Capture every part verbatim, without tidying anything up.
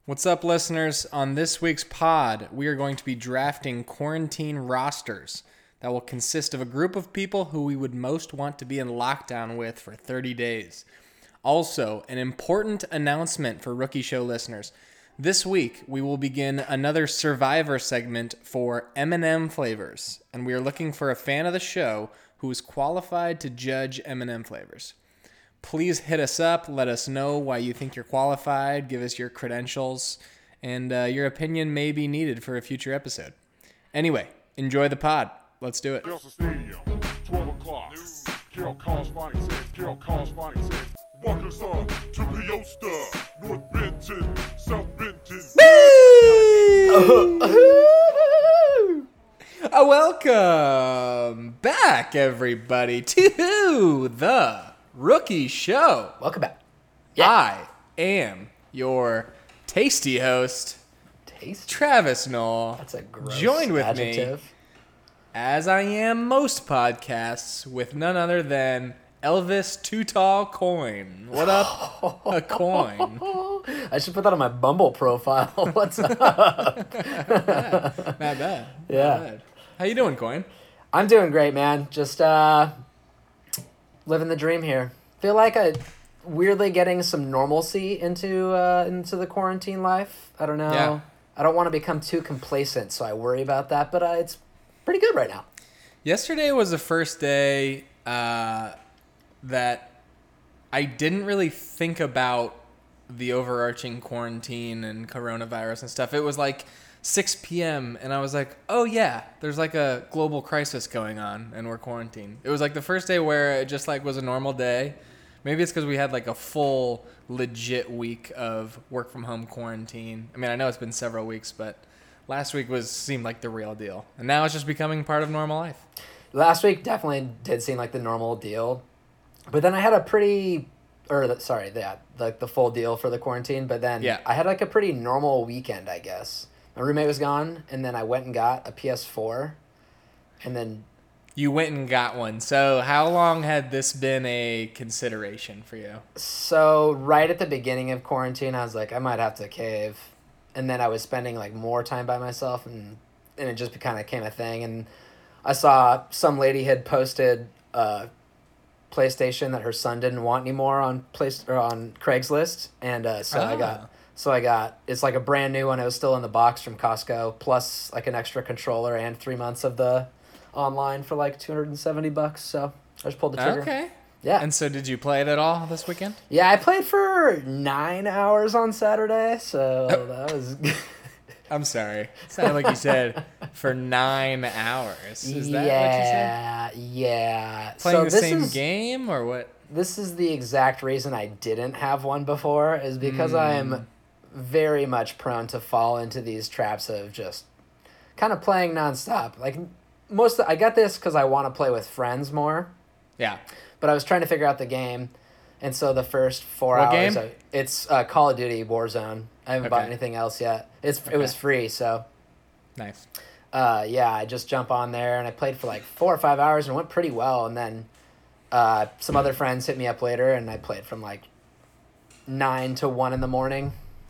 What's up, listeners? On this week's pod, we are going to be drafting quarantine rosters that will consist of a group of people who we would most want to be in lockdown with for thirty days. Also, an important announcement for Rookie Show listeners. This week, we will begin another Survivor segment for M and M flavors, and we are looking for a fan of the show who is qualified to judge M and M flavors. Please hit us up. Let us know why you think you're qualified. Give us your credentials. And uh, your opinion may be needed for a future episode. Anyway, enjoy the pod. Let's do it. twelve o'clock. Carol Calls Phonics says, Carol Calls Phonics says, Walker's on to Peosta, North Benton, South Benton. Uh, welcome back, everybody, to the Rookie Show. Welcome back. Yeah. I am your tasty host, Tasty. Travis Knoll. That's a gross Joined with adjective. me, as I am most podcasts, with none other than Elvis Too Tall Coin. What up, a coin? I should put that on my Bumble profile. What's up? Not bad. Yeah. Not bad. How you doing, Coin? I'm doing great, man. Just uh, living the dream here. Feel like I weirdly getting some normalcy into uh, into the quarantine life. I don't know. Yeah. I don't want to become too complacent, so I worry about that. But uh, it's pretty good right now. Yesterday was the first day uh, that I didn't really think about the overarching quarantine and coronavirus and stuff. It was like six p.m. and I was like, oh yeah, there's like a global crisis going on and we're quarantined. It was like the first day where it just like was a normal day. Maybe it's because we had like a full legit week of work from home quarantine. I mean, I know it's been several weeks, but last week was seemed like the real deal. And now it's just becoming part of normal life. Last week definitely did seem like the normal deal, but then I had a pretty, or the, sorry, yeah, like the full deal for the quarantine. But then Yeah. I had like a pretty normal weekend, I guess. My roommate was gone, and then I went and got a P S four, and then You went and got one. So how long had this been a consideration for you? so right at the beginning of quarantine, I was like, I might have to cave, and then I was spending like more time by myself, and and it just kind of became a thing. And I saw some lady had posted a PlayStation that her son didn't want anymore on place or on Craigslist, and uh, so I Ah. got so I got it's like a brand new one. It was still in the box from Costco, plus like an extra controller and three months of the online for like two hundred and seventy bucks. So I just pulled the trigger. Okay. Yeah. And so did you play it at all this weekend? Yeah, I played for nine hours on Saturday, so Oh. that was. I'm sorry. It sounded like you said for nine hours. Is that yeah, what you said? yeah. Playing so the this same is, game or what? This is the exact reason I didn't have one before, is because Mm. I'm very much prone to fall into these traps of just kind of playing nonstop. Like most, of, I got this because I want to play with friends more. Yeah. But I was trying to figure out the game, and so the first four What hours, game? I, it's uh, Call of Duty Warzone. I haven't bought Okay. anything else yet. It's Okay. it was free, so Nice. uh, yeah, I just jump on there and I played for like four or five hours and it went pretty well. And then uh, some other friends hit me up later, and I played from like nine to one in the morning.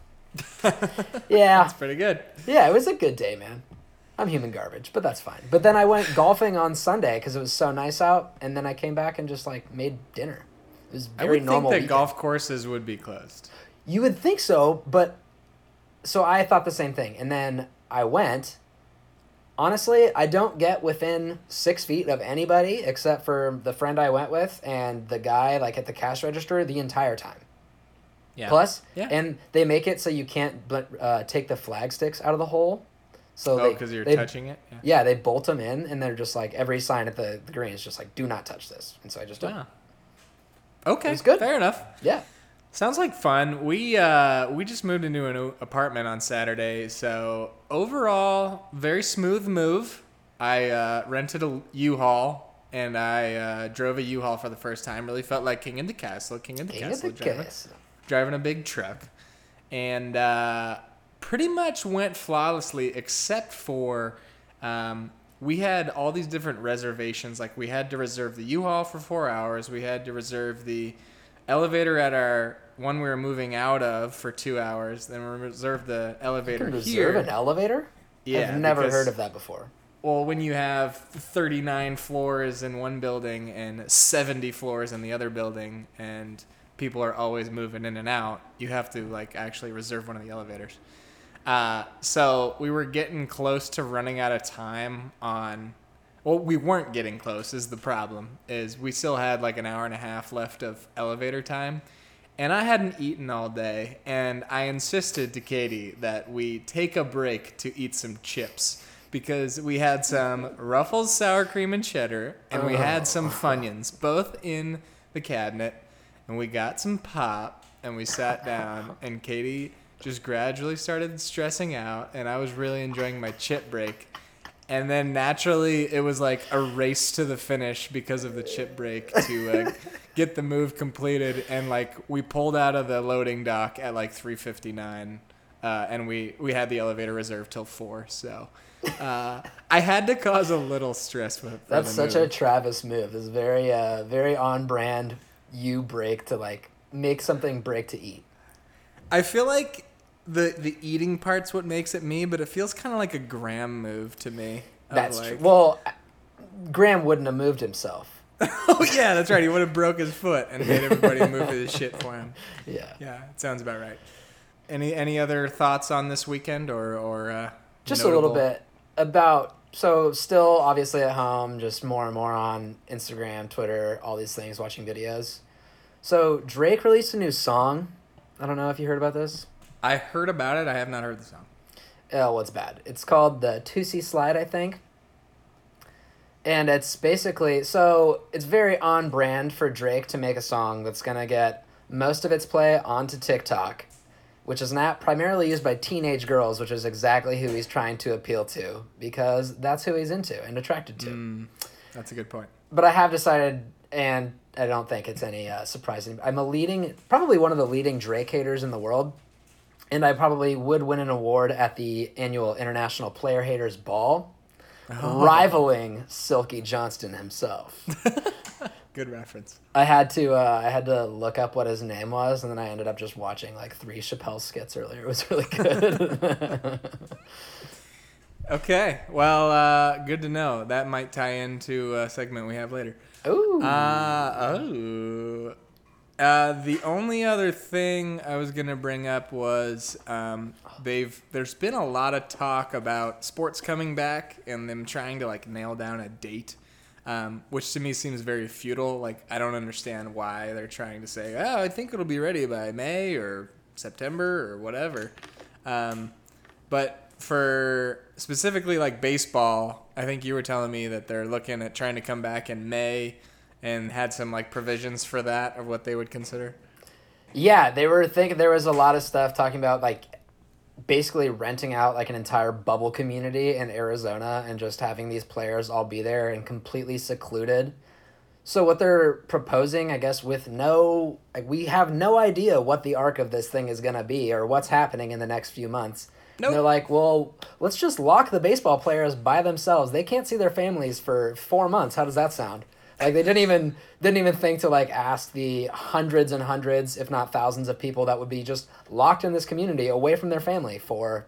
Yeah, That's pretty good. yeah, it was a good day, man. I'm human garbage, but that's fine. But then I went golfing on Sunday because it was so nice out, and then I came back and just like made dinner. It was I very would think normal. that weekend. golf courses would be closed. You would think so, but so I thought the same thing, and then I went. Honestly, I don't get within six feet of anybody except for the friend I went with and the guy like at the cash register the entire time. Yeah. Plus, Yeah. and they make it so you can't bl- uh, take the flag sticks out of the hole. So Oh, they, because you're they, touching it? Yeah. Yeah, they bolt them in, and they're just like every sign at the, the green is just like, do not touch this. And so I just don't. Ah. Okay. It's good. Fair enough. Yeah. Sounds like fun. We uh, we just moved into a new apartment on Saturday, so overall, very smooth move. I uh, rented a U-Haul, and I uh, drove a U-Haul for the first time. Really felt like king of the castle, king of the King of castle, the driving, castle. driving a big truck, and uh, pretty much went flawlessly, except for um, we had all these different reservations. Like we had to reserve the U-Haul for four hours. We had to reserve the elevator at our one we were moving out of for two hours. Then we reserved the elevator You can here. reserve an elevator? Yeah, I've never because- heard of that before. Well, when you have thirty-nine floors in one building and seventy floors in the other building, and people are always moving in and out, you have to like actually reserve one of the elevators. Uh, so we were getting close to running out of time on. Well, we weren't getting close. Is the problem? Is we still had like an hour and a half left of elevator time, and I hadn't eaten all day, and I insisted to Katie that we take a break to eat some chips. Because we had some Ruffles sour cream and cheddar, and we had some Funyuns, both in the cabinet, and we got some pop, and we sat down, and Katie just gradually started stressing out, and I was really enjoying my chip break. And then naturally, it was like a race to the finish because of the chip break to uh, get the move completed, and like we pulled out of the loading dock at like three fifty-nine, uh, and we, we had the elevator reserved till four, so... Uh, I had to cause a little stress with. That's the such move. a Travis move. It's very, uh, very on brand. You break to like make something break to eat. I feel like the the eating part's what makes it me, but it feels kind of like a Graham move to me. of That's like, true. Well, Graham wouldn't have moved himself. Oh yeah, that's right. He would have broke his foot and made everybody move his shit for him. Yeah. Yeah, it sounds about right. Any any other thoughts on this weekend or or uh, Just a notable- little bit about. So still obviously at home, just more and more on Instagram, Twitter, all these things, watching videos. So Drake released a new song. I don't know if you heard about this. I heard about it. I have not heard the song. Oh, what's bad? It's called the two C Slide, I think. And it's basically, so it's very on brand for Drake to make a song that's going to get most of its play onto TikTok, which is an app primarily used by teenage girls, which is exactly who he's trying to appeal to, because that's who he's into and attracted to. Mm, that's a good point. But I have decided, and I don't think it's any uh, surprising, I'm a leading, probably one of the leading Drake haters in the world, and I probably would win an award at the annual International Player Haters Ball, Oh. rivaling Silky Johnston himself. Good reference. I had to uh, I had to look up what his name was, and then I ended up just watching like three Chappelle skits earlier. It was really good. Okay, well, uh, good to know. That might tie into a segment we have later. Ooh. Uh, oh. Uh, the only other thing I was gonna bring up was um, they've there's been a lot of talk about sports coming back and them trying to like nail down a date, um, which to me seems very futile. Like I don't understand why they're trying to say, oh, I think it'll be ready by May or September or whatever. Um, but for specifically like baseball, I think you were telling me that they're looking at trying to come back in May. And had some like provisions for that of what they would consider. Yeah, they were thinking there was a lot of stuff talking about like basically renting out like an entire bubble community in Arizona and just having these players all be there and completely secluded. So what they're proposing, I guess, with no, like, we have no idea what the arc of this thing is going to be or what's happening in the next few months. Nope. They're like, well, let's just lock the baseball players by themselves. They can't see their families for four months. How does that sound? Like they didn't even didn't even think to like ask the hundreds and hundreds, if not thousands, of people that would be just locked in this community away from their family for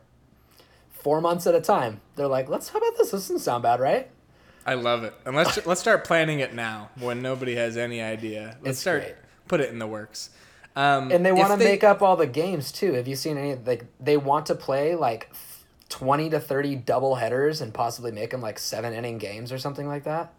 four months at a time. They're like, let's how about this? This doesn't sound bad, right? I love it. And let's let's start planning it now when nobody has any idea. Let's It's start great. put it in the works. Um, And they if want to make up all the games too. Have you seen any? Like they want to play like twenty to thirty double headers and possibly make them like seven inning games or something like that.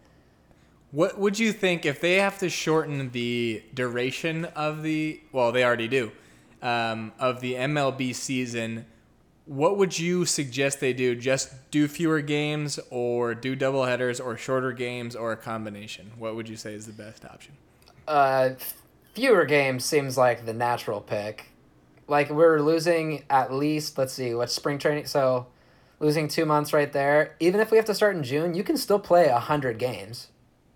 What would you think if they have to shorten the duration of the? Well, they already do. Um, of the M L B season, what would you suggest they do? Just do fewer games, or do doubleheaders, or shorter games, or a combination? What would you say is the best option? Uh, fewer games seems like the natural pick. Like we're losing at least, let's see, what's spring training? So losing two months right there. Even if we have to start in June, you can still play a hundred games.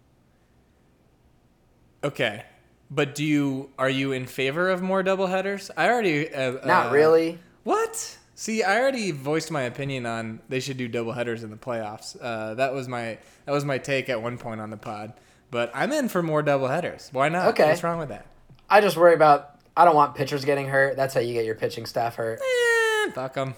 Okay, but do you are you in favor of more doubleheaders? I already uh, Not uh, really. What? See, I already voiced my opinion on they should do doubleheaders in the playoffs. Uh, that was my that was my take at one point on the pod. But I'm in for more doubleheaders. Why not? Okay. What's wrong with that? I just worry about I don't want pitchers getting hurt. That's how you get your pitching staff hurt. Eh, fuck them.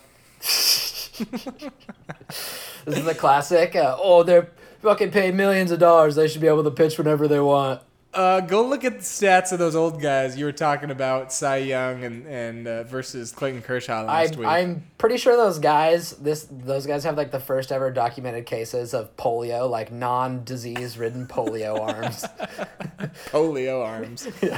This is the classic. Uh, oh, they're fucking paid millions of dollars. They should be able to pitch whenever they want. Uh, go look at the stats of those old guys. You were talking about Cy Young and and uh, versus Clayton Kershaw I, last week. I'm pretty sure those guys, this those guys have like the first ever documented cases of polio, like non-disease ridden polio arms. Polio arms. Yeah.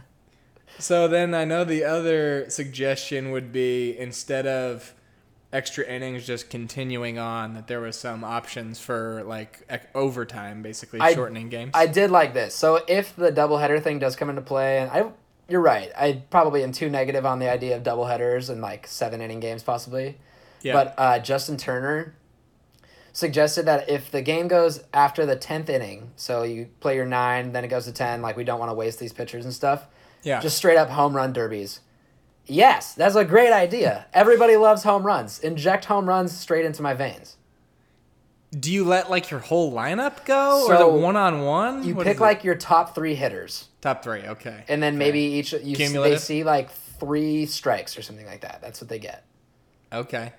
So then I know the other suggestion would be, instead of extra innings just continuing on, that there was some options for like ec- overtime, basically I- shortening games. I did like this. So if the doubleheader thing does come into play, and I, you're right, I probably am too negative on the idea of doubleheaders and like seven inning games possibly. yeah. But uh, Justin Turner suggested that if the game goes after the tenth inning, so you play your nine, then it goes to ten, like we don't want to waste these pitchers and stuff, yeah. just straight up home run derbies. Yes, that's a great idea. Everybody loves home runs. Inject home runs straight into my veins. Do you let like your whole lineup go, or So, the one on one? You pick like your top three hitters, top three. Okay. and then Okay. maybe each you they Cumulative? see like three strikes or something like that. That's what they get. Okay.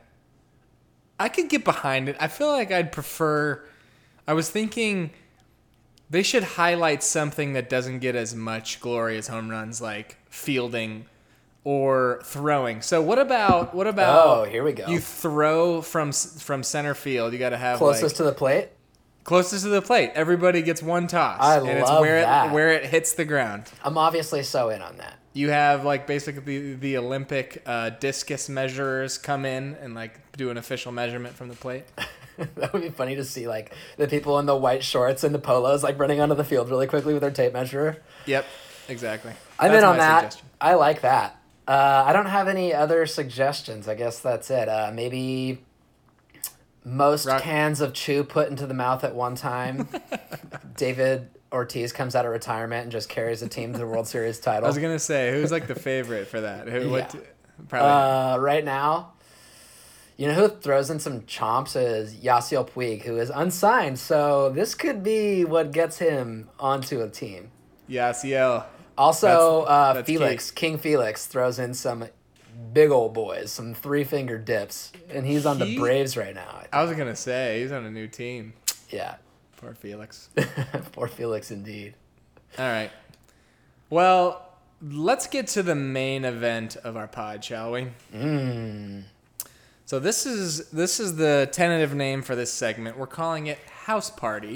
I could get behind it. I feel like I'd prefer. I was thinking they should highlight something that doesn't get as much glory as home runs, like fielding or throwing. So what about what about? Oh, here we go. You throw from s- from center field. You got to have Closest like, to the plate. closest to the plate. Everybody gets one toss, I and it's love where that. it where it hits the ground. I'm obviously so in on that. You have like basically the, the Olympic uh, discus measurers come in and like do an official measurement from the plate. That would be funny to see, like the people in the white shorts and the polos, like running onto the field really quickly with their tape measure. Yep, exactly. I'm That's in on my that. suggestion. I like that. Uh, I don't have any other suggestions. I guess that's it. Uh, maybe most Rock- cans of chew put into the mouth at one time. David Ortiz comes out of retirement and just carries the team to the World Series title. I was gonna say, who's like the favorite for that? Who? What? Yeah. Probably. Uh, right now, you know who throws in some chomps is Yasiel Puig, who is unsigned. So this could be what gets him onto a team. Yasiel. Also, That's- uh, that's Felix, King Felix, throws in some big old boys, some three-finger dips, and he's on He- the Braves right now. I think. I was gonna say he's on a new team. Yeah, Poor Felix. poor Felix indeed. All right. Well, let's get to the main event of our pod, shall we? Mm. So this is this is the tentative name for this segment. We're calling it House Party,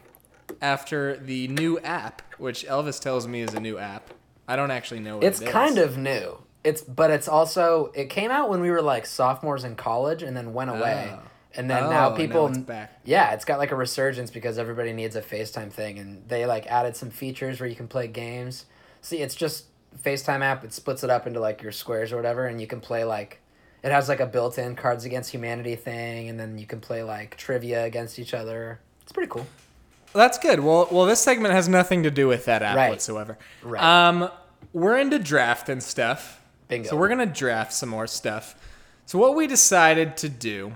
after the new app, which Elvis tells me is a new app. I don't actually know what It's it is. kind of new. It's but it's also it came out when we were like sophomores in college and then went away. Oh. And then Oh, now now people it's back. Yeah, it's got like a resurgence because everybody needs a FaceTime thing and they like added some features where you can play games. See, it's just FaceTime app, it splits it up into like your squares or whatever and you can play like it has like a built-in Cards Against Humanity thing and then you can play like trivia against each other. It's pretty cool. That's good. Well, well, this segment has nothing to do with that app Right. whatsoever. Right. Um, we're into draft and stuff. Bingo. So we're gonna draft some more stuff. So what we decided to do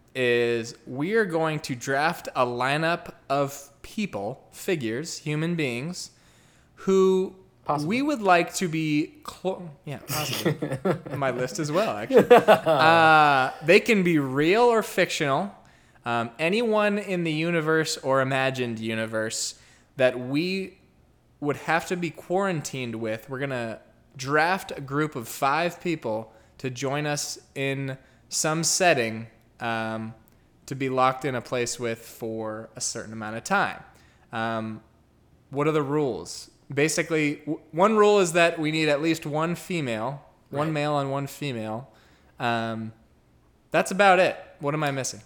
is we are going to draft a lineup of people, figures, human beings, who Possibly. we would like to be clo- yeah, possibly. My list as well, actually. Uh, they can be real or fictional. Um, anyone in the universe or imagined universe that we would have to be quarantined with, we're going to draft a group of five people to join us in some setting um, to be locked in a place with for a certain amount of time. Um, what are the rules? Basically, w- one rule is that we need at least one female, one Right. male and one female. Um, that's about it. What am I missing?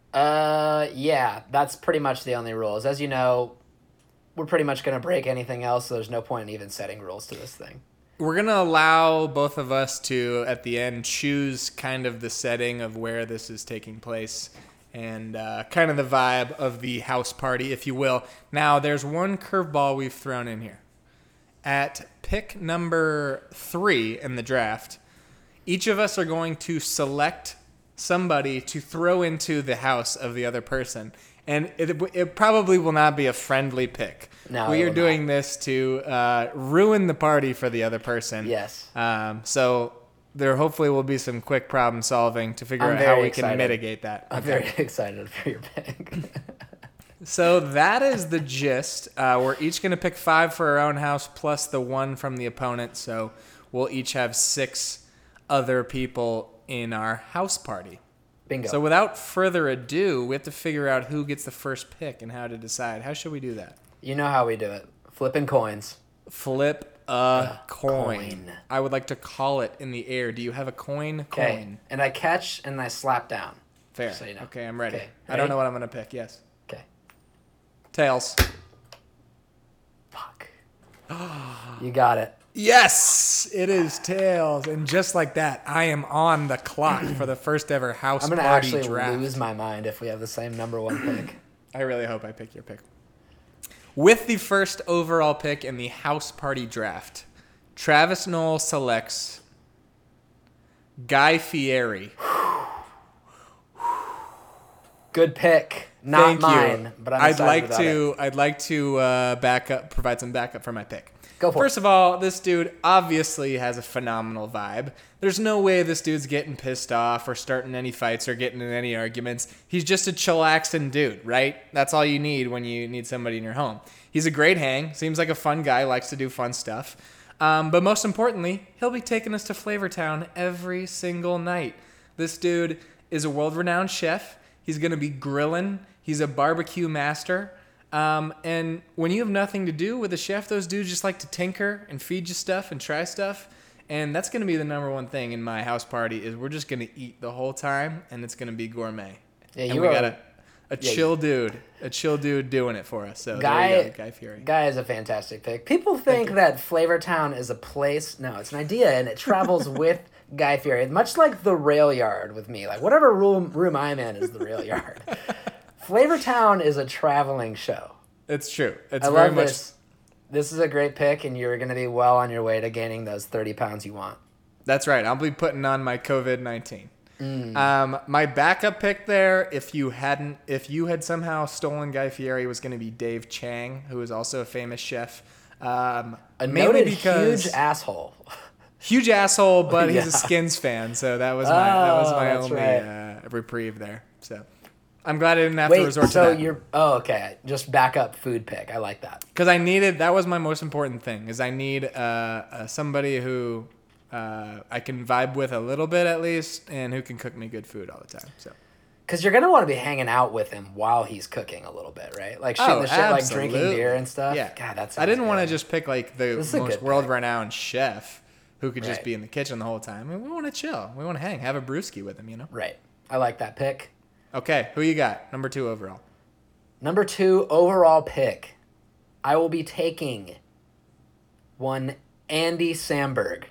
Uh, yeah, that's pretty much the only rules. As you know, we're pretty much going to break anything else, so there's no point in even setting rules to this thing. We're going to allow both of us to, at the end, choose kind of the setting of where this is taking place and uh, kind of the vibe of the house party, if you will. Now, there's one curveball we've thrown in here. At pick number three in the draft, each of us are going to select somebody to throw into the house of the other person. And it, it probably will not be a friendly pick. No, we it are will doing this to uh, ruin the party for the other person. Yes. Um, so there hopefully will be some quick problem solving to figure I'm out how very we excited. can mitigate that. I'm Okay. very excited for your pick. So that is the gist. Uh, we're each going to pick five for our own house plus the one from the opponent. So we'll each have six other people in our house party. Bingo. So without further ado, we have to figure out who gets the first pick and how to decide. How should we do that? You know how we do it. Flipping coins. Flip a coin. coin. I would like to call it in the air. Do you have a coin? Okay. Coin. And I catch and I slap down. Fair. So you know. Okay, I'm ready. Okay, I don't ready? know what I'm going to pick. Yes. Okay. Tails. Fuck. You got it. Yes, it is tails. And just like that, I am on the clock for the first ever house I'm going to party actually draft. lose my mind if we have the same number one pick. I really hope I pick your pick. With the first overall pick in the house party draft, Travis Knoll selects Guy Fieri. Good pick. Not Thank mine, you. but I'm I'd excited like about to. it. I'd like to uh, back up, provide some backup for my pick. Go for First of all, this dude obviously has a phenomenal vibe. There's no way this dude's getting pissed off or starting any fights or getting in any arguments. He's just a chillaxing dude, right? That's all you need when you need somebody in your home. He's a great hang. Seems like a fun guy. Likes to do fun stuff. Um, but most importantly, he'll be taking us to Flavortown every single night. This dude is a world-renowned chef. He's going to be grilling. He's a barbecue master. Um, and when you have nothing to do with a chef, those dudes just like to tinker and feed you stuff and try stuff. And that's going to be the number one thing in my house party is we're just going to eat the whole time, and it's going to be gourmet. Yeah, and you we are- got a, a yeah, chill dude, a chill dude doing it for us. So Guy, there you go, Guy Fieri. Guy is a fantastic pick. People think that Flavortown is a place. No, it's an idea, and it travels with Guy Fieri. Much like the rail yard with me. Like, whatever room, room I'm in is the rail yard. Flavortown is a traveling show. It's true. It's I very love much. this. This is a great pick, and you're going to be well on your way to gaining those thirty pounds you want. That's right. I'll be putting on my COVID nineteen. Mm. Um, my backup pick there, if you hadn't, if you had somehow stolen Guy Fieri, was going to be Dave Chang, who is also a famous chef. Um, A mainly noted because huge asshole. huge asshole, but Yeah. he's a Skins fan, so that was my that was Oh, my that's only right. uh, reprieve there. So I'm glad I didn't have to Wait, resort so to that you're... Oh, okay. Just backup food pick. I like that. because I needed. That was my most important thing. Is I need uh, uh, somebody who. Uh, I can vibe with a little bit at least, and who can cook me good food all the time. So, Because you're going to want to be hanging out with him while he's cooking a little bit, right? Like shooting Oh, the shit, like drinking absolutely. beer and stuff. Yeah, God, that's. I didn't want to just pick like the This is a good most pick. world-renowned chef who could just Right. be in the kitchen the whole time. I mean, we want to chill. We want to hang, have a brewski with him, you know. Right. I like that pick. Okay, who you got? Number two overall. Number two overall pick. I will be taking one Andy Samberg.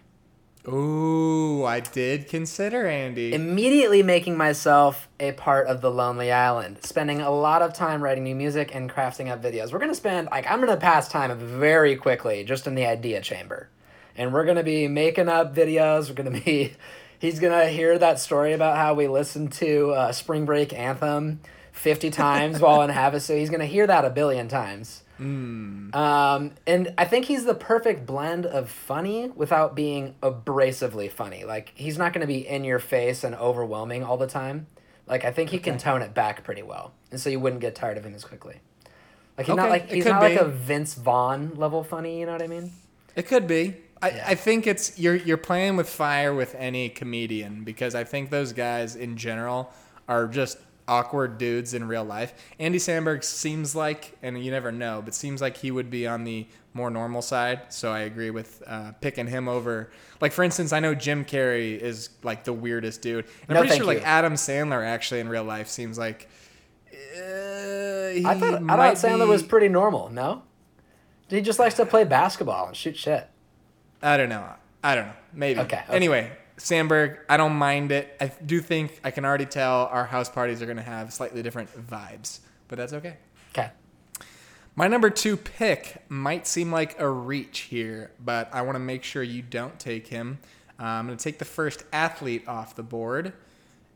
Ooh, I did consider Andy. Immediately making myself a part of the Lonely Island, spending a lot of time writing new music and crafting up videos. We're going to spend, like, I'm going to pass time very quickly just in the idea chamber. And we're going to be making up videos. We're going to be, he's going to hear that story about how we listened to uh, Spring Break Anthem fifty times while in Havasu. He's going to hear that a billion times. Mm. Um, and I think he's the perfect blend of funny without being abrasively funny. Like, he's not going to be in your face and overwhelming all the time. Like, I think he can tone it back pretty well. And so you wouldn't get tired of him as quickly. Like, he's not Okay, like it he's could not be. like a Vince Vaughn level funny, you know what I mean? It could be. I, Yeah. I think it's you're you're playing with fire with any comedian because I think those guys in general are just awkward dudes in real life. Andy Samberg seems like, and you never know, but seems like he would be on the more normal side. So I agree with uh, picking him over. Like, for instance, I know Jim Carrey is like the weirdest dude. And No, I'm pretty thank sure you. like Adam Sandler actually in real life seems like uh, he I thought I might thought Sandler be- was pretty normal, no? He just likes to play basketball and shoot shit. I don't know. I don't know. Maybe. Okay, okay. Anyway, Sandberg, I don't mind it. I do think I can already tell our house parties are going to have slightly different vibes, but that's okay. Okay. My number two pick might seem like a reach here, but I want to make sure you don't take him. Uh, I'm going to take the first athlete off the board,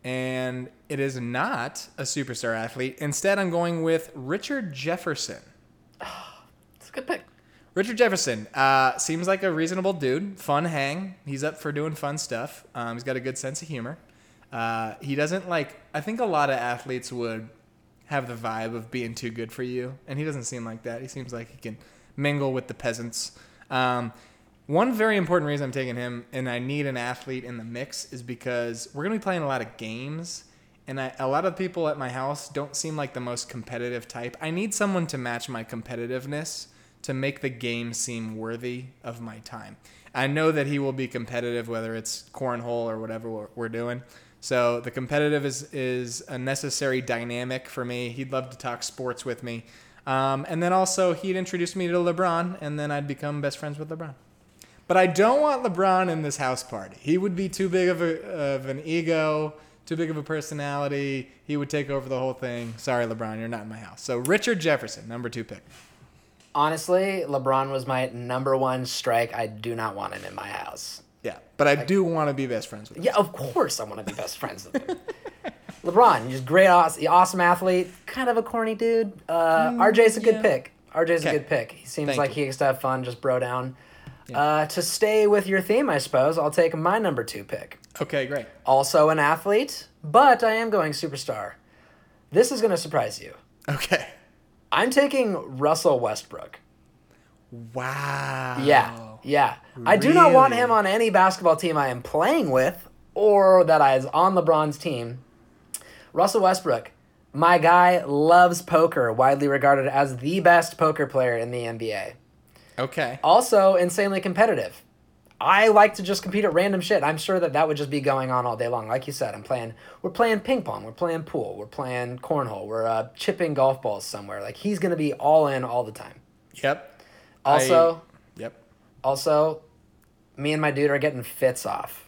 and it is not a superstar athlete. Instead, I'm going with Richard Jefferson. It's a good pick. Richard Jefferson uh, seems like a reasonable dude. Fun hang. He's up for doing fun stuff. Um, he's got a good sense of humor. Uh, he doesn't like. I think a lot of athletes would have the vibe of being too good for you, and he doesn't seem like that. He seems like he can mingle with the peasants. Um, one very important reason I'm taking him, and I need an athlete in the mix, is because we're going to be playing a lot of games, and I, a lot of people at my house don't seem like the most competitive type. I need someone to match my competitiveness to make the game seem worthy of my time. I know that he will be competitive, whether it's cornhole or whatever we're, we're doing. So the competitive is, is a necessary dynamic for me. He'd love to talk sports with me. Um, and then also he'd introduce me to LeBron, and then I'd become best friends with LeBron. But I don't want LeBron in this house party. He would be too big of, a, of an ego, too big of a personality. He would take over the whole thing. Sorry, LeBron, you're not in my house. So Richard Jefferson, number two pick. Honestly, LeBron was my number one strike. I do not want him in my house. Yeah, but I do want to be best friends with him. Yeah, of course I want to be best friends with him. LeBron, just great, awesome, awesome athlete, kind of a corny dude. Uh, Mm, R J's a good yeah. pick. R J's Okay. a good pick. He seems Thank like you. he gets to have fun, just bro down. Yeah. Uh, to stay with your theme, I suppose, I'll take my number two pick. Okay, great. Also an athlete, but I am going superstar. This is going to surprise you. Okay. I'm taking Russell Westbrook. Wow. Yeah, yeah. I do not want Really? him on any basketball team I am playing with or that I is on LeBron's team. Russell Westbrook, my guy, loves poker, widely regarded as the best poker player in the N B A. Okay. Also, insanely competitive. I like to just compete at random shit. I'm sure that that would just be going on all day long. Like you said, I'm playing. We're playing ping pong. We're playing pool. We're playing cornhole. We're uh, chipping golf balls somewhere. Like he's gonna be all in all the time. Yep. Also, I- yep. also, me and my dude are getting fits off.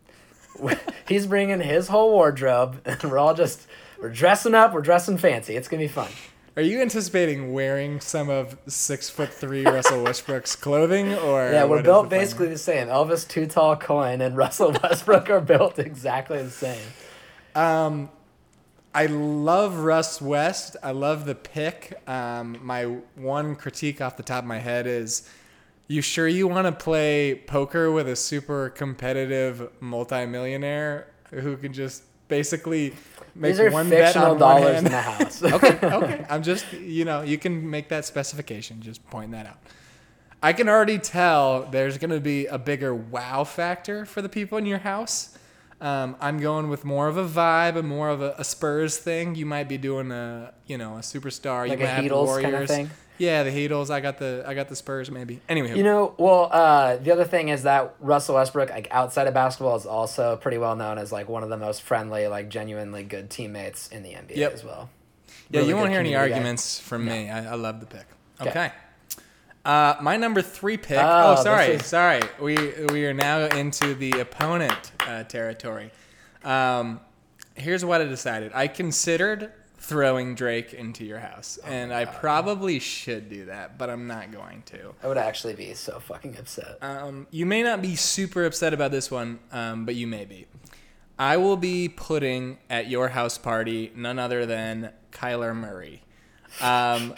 He's bringing his whole wardrobe, and we're all just we're dressing up. We're dressing fancy. It's gonna be fun. Are you anticipating wearing some of six foot three Russell Westbrook's clothing, or Yeah, what we're is built the plan? basically the same. Elvis Too Tall Coin and Russell Westbrook are built exactly the same. Um, I love Russ West. I love the pick. Um, my one critique off the top of my head is, you sure you want to play poker with a super competitive multimillionaire who can just basically make These are one bet fictional on one dollars hand? in the house. okay, okay. I'm just, you know, you can make that specification. Just point that out. I can already tell there's going to be a bigger wow factor for the people in your house. Um, I'm going with more of a vibe and more of a, a Spurs thing. You might be doing a, you know, a superstar. Like you a might have the Heatles Warriors. kind of thing? Yeah, the Heatles. I got the, I got the Spurs maybe. Anyway, You know, well, uh, the other thing is that Russell Westbrook, like outside of basketball, is also pretty well known as like one of the most friendly, like genuinely good teammates in the N B A Yep. as well. yeah, Really you won't good hear any community guy. arguments from me. I, I love the pick. Okay. Okay. Uh, my number three pick. Oh, Oh, sorry, this is- sorry. We we are now into the opponent uh, territory. Um, here's what I decided. I considered throwing Drake into your house, and I probably should do that, but I'm not going to. I would actually be so fucking upset. Um, you may not be super upset about this one, um, but you may be. I will be putting at your house party none other than Kyler Murray. Um,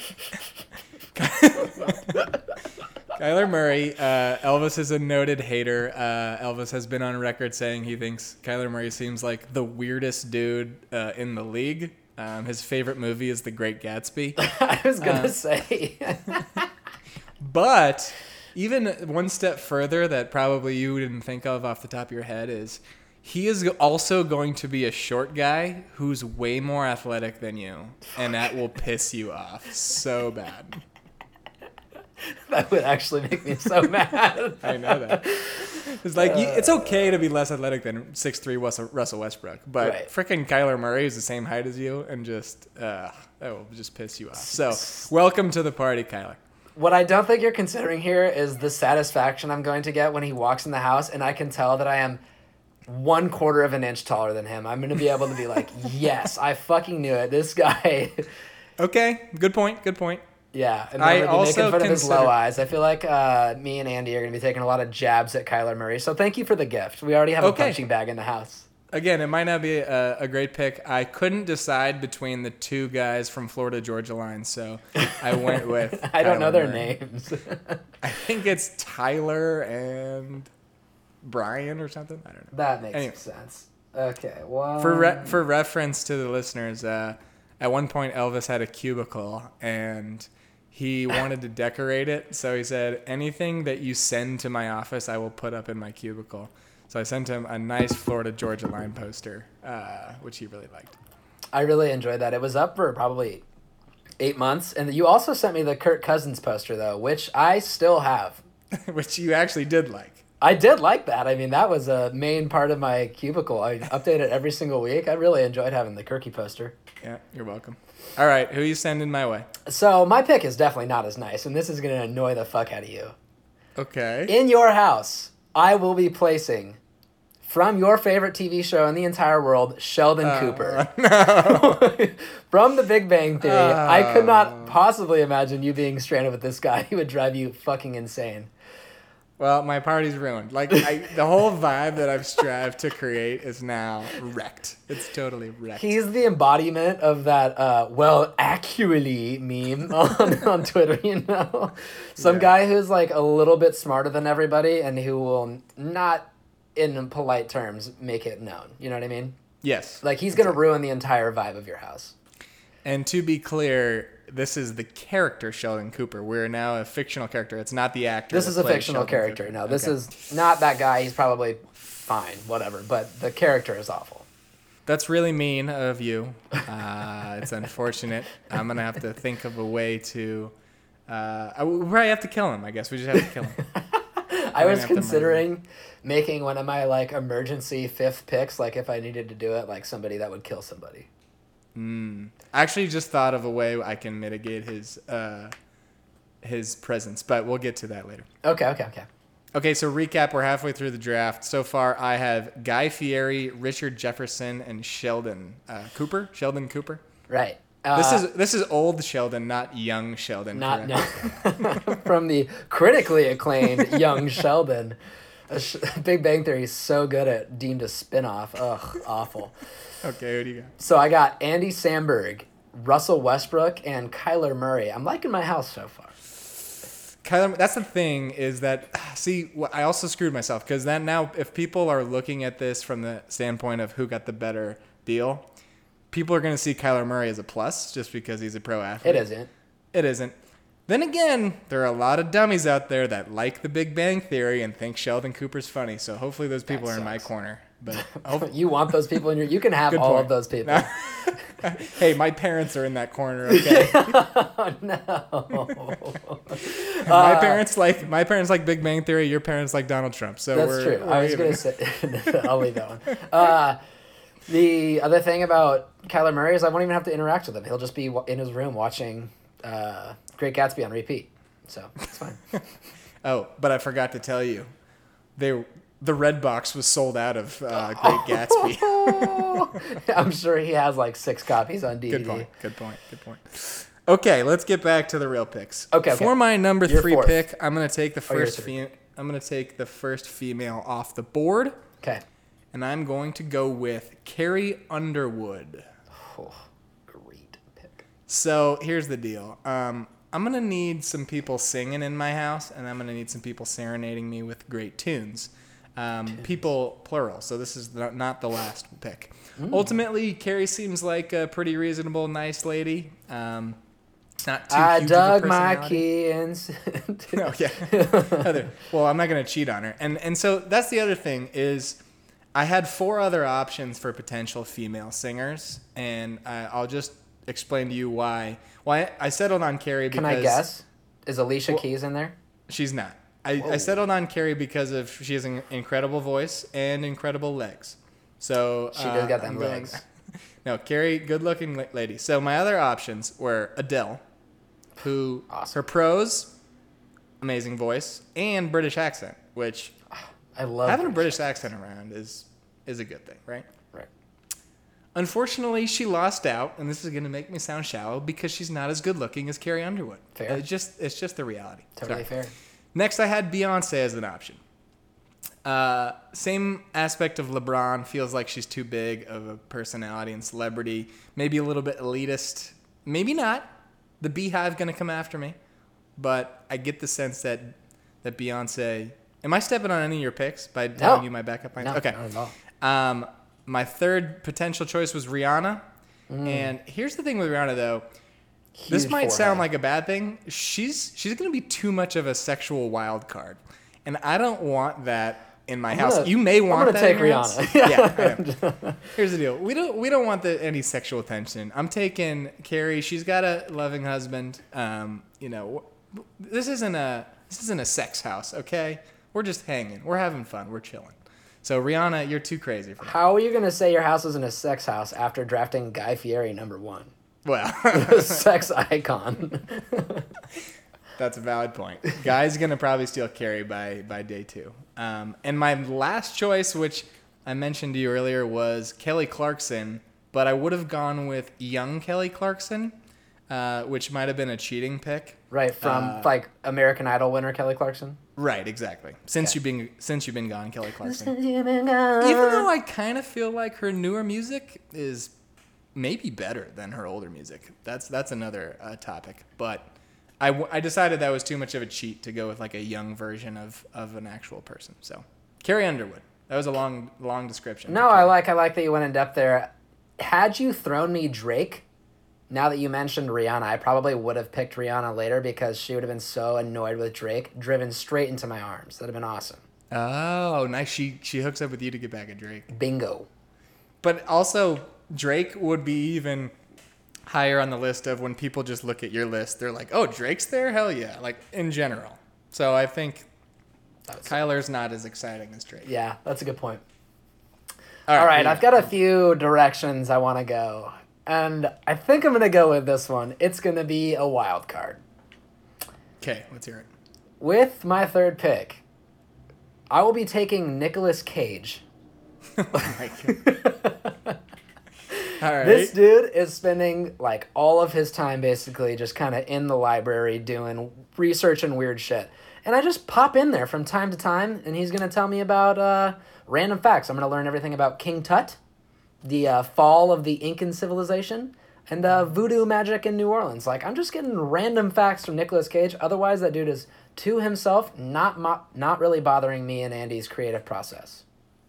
Kyler Murray, uh, Elvis is a noted hater. Uh, Elvis has been on record saying he thinks Kyler Murray seems like the weirdest dude uh, in the league. Um, his favorite movie is The Great Gatsby. I was gonna uh, say. But even one step further that probably you didn't think of off the top of your head is he is also going to be a short guy who's way more athletic than you, and that will piss you off so bad. That would actually make me so mad. I know that. It's like you, it's okay to be less athletic than six three Russell Russell Westbrook, but Right. frickin' Kyler Murray is the same height as you, and just uh, that will just piss you off. So welcome to the party, Kyler. What I don't think you're considering here is the satisfaction I'm going to get when he walks in the house and I can tell that I am one quarter of an inch taller than him. I'm going to be able to be like, yes, I fucking knew it. This guy. Okay, good point. Good point. Yeah. And I I'm going to be also making fun of his consider- low eyes. I feel like uh, me and Andy are going to be taking a lot of jabs at Kyler Murray. So thank you for the gift. We already have Okay. a punching bag in the house. Again, it might not be a, a great pick. I couldn't decide between the two guys from Florida Georgia Line, so I went with. I don't know Kyler their Murray. names. I think it's Tyler and Brian or something. I don't know. That makes Anyway. sense. Okay, well. For re- for reference to the listeners, uh, at one point Elvis had a cubicle and he wanted to decorate it. So he said, "Anything that you send to my office, I will put up in my cubicle." So I sent him a nice Florida Georgia Line poster, uh, which he really liked. I really enjoyed that. It was up for probably eight months. And you also sent me the Kirk Cousins poster, though, which I still have. Which you actually did like. I did like that. I mean, that was a main part of my cubicle. I update it every single week. I really enjoyed having the Kirky poster. Yeah, you're welcome. All right, who you sending my way? So my pick is definitely not as nice, and this is going to annoy the fuck out of you. Okay. In your house, I will be placing, from your favorite T V show in the entire world, Sheldon Uh, Cooper. No. From The Big Bang Theory. I could Oh. not possibly imagine you being stranded with this guy. He would drive you fucking insane. Well, my party's ruined. Like I, the whole vibe that I've strived to create is now wrecked. It's totally wrecked. He's the embodiment of that, uh, well, actually meme on, on Twitter, you know? Some Yeah. guy who's like a little bit smarter than everybody and who will not, in polite terms, make it known. You know what I mean? Yes. Like, he's going to ruin the entire vibe of your house. And to be clear, this is the character Sheldon Cooper. We're now a fictional character. It's not the actor. This that is a plays fictional Sheldon character. Cooper. No, this Okay. is not that guy. He's probably fine, whatever. But the character is awful. That's really mean of you. Uh, it's unfortunate. I'm gonna have to think of a way to. Uh, I, we probably have to kill him. I guess we just have to kill him. I was have to murder considering making one of my like emergency fifth picks, like if I needed to do it, like somebody that would kill somebody. Mm. I actually just thought of a way I can mitigate his uh, his presence, but we'll get to that later. Okay, okay, okay. Okay, so recap. We're halfway through the draft. So far, I have Guy Fieri, Richard Jefferson, and Sheldon uh, Cooper. Sheldon Cooper. Right. Uh, This is this is old Sheldon, not young Sheldon. not correct? no. From the critically acclaimed Young Sheldon. A sh- Big Bang Theory is so good at deemed a spinoff. Ugh, awful. Okay, who do you got? So I got Andy Samberg, Russell Westbrook, and Kyler Murray. I'm liking my house so far. Kyler, that's the thing is that, see, wh- I also screwed myself because then now if people are looking at this from the standpoint of who got the better deal, people are going to see Kyler Murray as a plus just because he's a pro athlete. It isn't. It isn't. Then again, there are a lot of dummies out there that like the Big Bang Theory and think Sheldon Cooper's funny. So hopefully those people That are in my sucks. corner. But hope- You want those people in your... You can have Good all point. of those people. No. Hey, my parents are in that corner. Okay. Oh, no. my parents like my parents like Big Bang Theory. Your parents like Donald Trump. So That's we're, true. we're I was even. going to say... I'll leave that one. Uh, the other thing about Kyler Murray is I won't even have to interact with him. He'll just be wa- in his room watching uh, Great Gatsby on repeat. So, it's fine. Oh, but I forgot to tell you, they the red box was sold out of uh, Great Gatsby. I'm sure he has like six copies on D V D. Good point. Good point. Good point. Okay, let's get back to the real picks. Okay, okay. For my number You're three fourth. pick, I'm gonna take the Oh, you're first. three. Fe- I'm gonna take the first female off the board, Okay. and I'm going to go with Carrie Underwood. Oh, great pick. So here's the deal. Um, I'm gonna need some people singing in my house, and I'm gonna need some people serenading me with great tunes. Um, people plural. So this is the, not the last pick. Mm. Ultimately, Carrie seems like a pretty reasonable, nice lady. Um, not too I huge dug of a my personality. key and... Oh yeah. Other- well, I'm not gonna cheat on her, and and so that's the other thing is, I had four other options for potential female singers, and I, I'll just explain to you why. Why I settled on Carrie because Can I guess? Is Alicia Keys in there? she's not. I, Whoa. I settled on Carrie because of she has an incredible voice and incredible legs. So She does uh, got them I'm going- legs. No, Carrie, good-looking la- lady. So my other options were Adele, who Awesome. her pros, amazing voice, and British accent, which I love having a British. British accent around is is a good thing, right? Right. Unfortunately, she lost out, and this is going to make me sound shallow because she's not as good looking as Carrie Underwood. Fair. It's just it's just the reality. Totally Sorry. fair. Next, I had Beyonce as an option. Uh, same aspect of LeBron. Feels like she's too big of a personality and celebrity. Maybe a little bit elitist. Maybe not. The Beehive gonna come after me. But I get the sense that that Beyonce. Am I stepping on any of your picks by telling No. you my backup? No, okay. not at all. Um, my third potential choice was Rihanna. Mm. And here's the thing with Rihanna, though. This Huge might sound forehead. like a bad thing. She's she's going to be too much of a sexual wild card. And I don't want that in my I'm house. gonna- you may I'm want gonna that take in your Rihanna. house. Yeah. I know. Here's the deal. We don't we don't want the, any sexual tension. I'm taking Carrie. She's got a loving husband. Um, you know, this isn't a this isn't a sex house, okay? We're just hanging. We're having fun. We're chilling. So Rihanna, you're too crazy for that. How are you gonna say your house isn't a sex house after drafting Guy Fieri number one? Well, Sex icon. that's a valid point. Guy's gonna probably steal Carrie by by day two. Um, and my last choice, which I mentioned to you earlier, was Kelly Clarkson, but I would have gone with young Kelly Clarkson, uh, which might have been a cheating pick. Right, from Uh, like American Idol winner Kelly Clarkson. Right, exactly. Since Okay. you've been since you've been gone, Kelly Clarkson. Even Even though I kind of feel like her newer music is maybe better than her older music. That's that's another uh, topic. But I, w- I decided that was too much of a cheat to go with like a young version of, of an actual person. So Carrie Underwood. That was a long long description. No, I like I like that you went in depth there. Had you thrown me Drake, now that you mentioned Rihanna, I probably would have picked Rihanna later because she would have been so annoyed with Drake, driven straight into my arms. That'd have been awesome. Oh, nice. She she hooks up with you to get back at Drake. Bingo. But also Drake would be even higher on the list of when people just look at your list, they're like, "Oh, Drake's there? Hell yeah!" Like in general. So I think That's- Kyler's not as exciting as Drake. Yeah, that's a good point. All All right, yeah. I've got a few directions I want to go. And I think I'm going to go with this one. It's going to be a wild card. Okay, let's hear it. With my third pick, I will be taking Nicolas Cage. Oh my God. All right. This dude is spending like all of his time basically just kind of in the library doing research and weird shit. And I just pop in there from time to time and he's going to tell me about uh, random facts. I'm going to learn everything about King Tut, the uh, fall of the Incan civilization, and uh, voodoo magic in New Orleans. Like, I'm just getting random facts from Nicolas Cage. Otherwise, that dude is to himself, not mo- not really bothering me and Andy's creative process.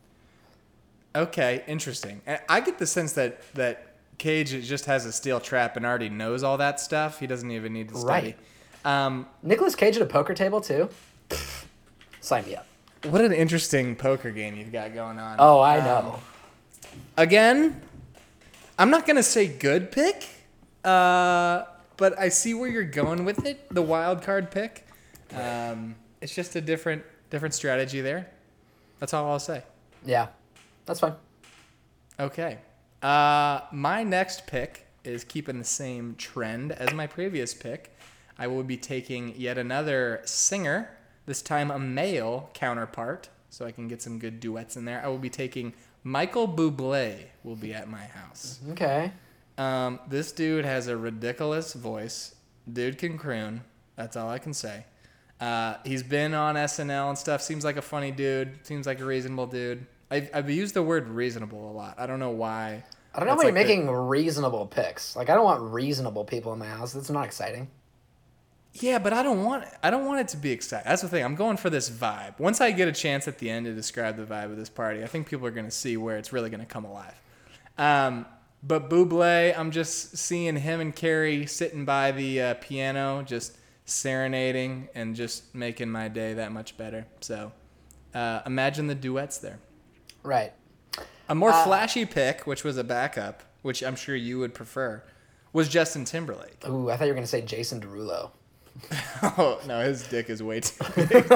Okay, interesting. And I get the sense that that Cage just has a steel trap and already knows all that stuff. He doesn't even need to study. Right. Um, Nicolas Cage at a poker table, too? Sign me up. what an interesting poker game you've got going on. Oh, I Um, know. Again, I'm not going to say good pick, uh, but I see where you're going with it, the wild card pick. Um, it's just a different different strategy there. That's all I'll say. Yeah, that's fine. Okay. Uh, my next pick is keeping the same trend as my previous pick. I will be taking yet another singer, this time a male counterpart, so I can get some good duets in there. I will be taking Michael Bublé will be at my house. Okay. Um, this dude has a ridiculous voice. Dude can croon. That's all I can say. Uh, he's been on S N L and stuff. Seems like a funny dude. Seems like a reasonable dude. I've, I've used the word reasonable a lot. I don't know why. I don't know That's why you're like the- making reasonable picks. Like, I don't want reasonable people in my house. That's not exciting. Yeah, but I don't want I don't want it to be exciting. That's the thing. I'm going for this vibe. Once I get a chance at the end to describe the vibe of this party, I think people are going to see where it's really going to come alive. Um, but Bublé, I'm just seeing him and Carrie sitting by the uh, piano, just serenading and just making my day that much better. So uh, imagine the duets there. Right. A more Uh, flashy pick, which was a backup, which I'm sure you would prefer, was Justin Timberlake. Ooh, I thought you were going to say Jason Derulo. Oh, no, his dick is way too big.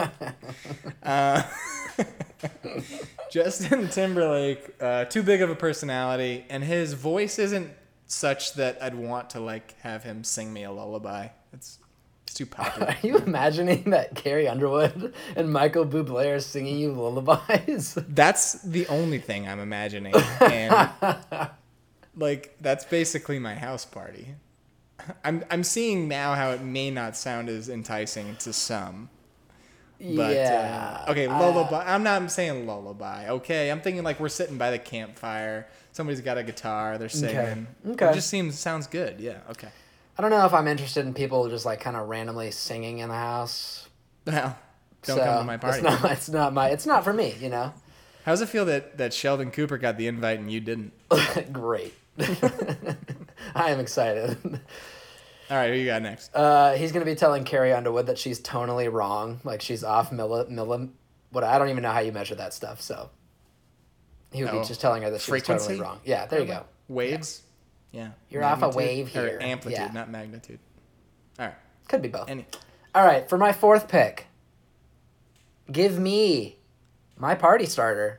uh, Justin Timberlake, uh, too big of a personality, and his voice isn't such that I'd want to like have him sing me a lullaby. It's, it's too popular. Are you imagining that Carrie Underwood and Michael Bublé are singing you lullabies? That's the only thing I'm imagining, and like that's basically my house party. I'm I'm seeing now how it may not sound as enticing to some, But, Yeah. Uh, okay, lullaby. I'm not saying lullaby. Okay, I'm thinking like we're sitting by the campfire. Somebody's got a guitar. They're singing. Okay. It just seems sounds good. Yeah. Okay. I don't know if I'm interested in people just like kind of randomly singing in the house. Well, don't So, come to my party. It's not, it's not my. It's not for me. You know. How does it feel that, that Sheldon Cooper got the invite and you didn't? Great. I am excited. All right, who you got next? Uh, he's gonna be telling Carrie Underwood that she's tonally wrong, like she's off milli milli. What I don't even know how you measure that stuff. So he would Oh, be just telling her that she's frequency? totally wrong. Yeah, there you go. Waves? Yeah. You're off a Magnitude? wave Or here. amplitude, Yeah. not magnitude. All right. Could be both. Any. All right, for my fourth pick, give me my party starter,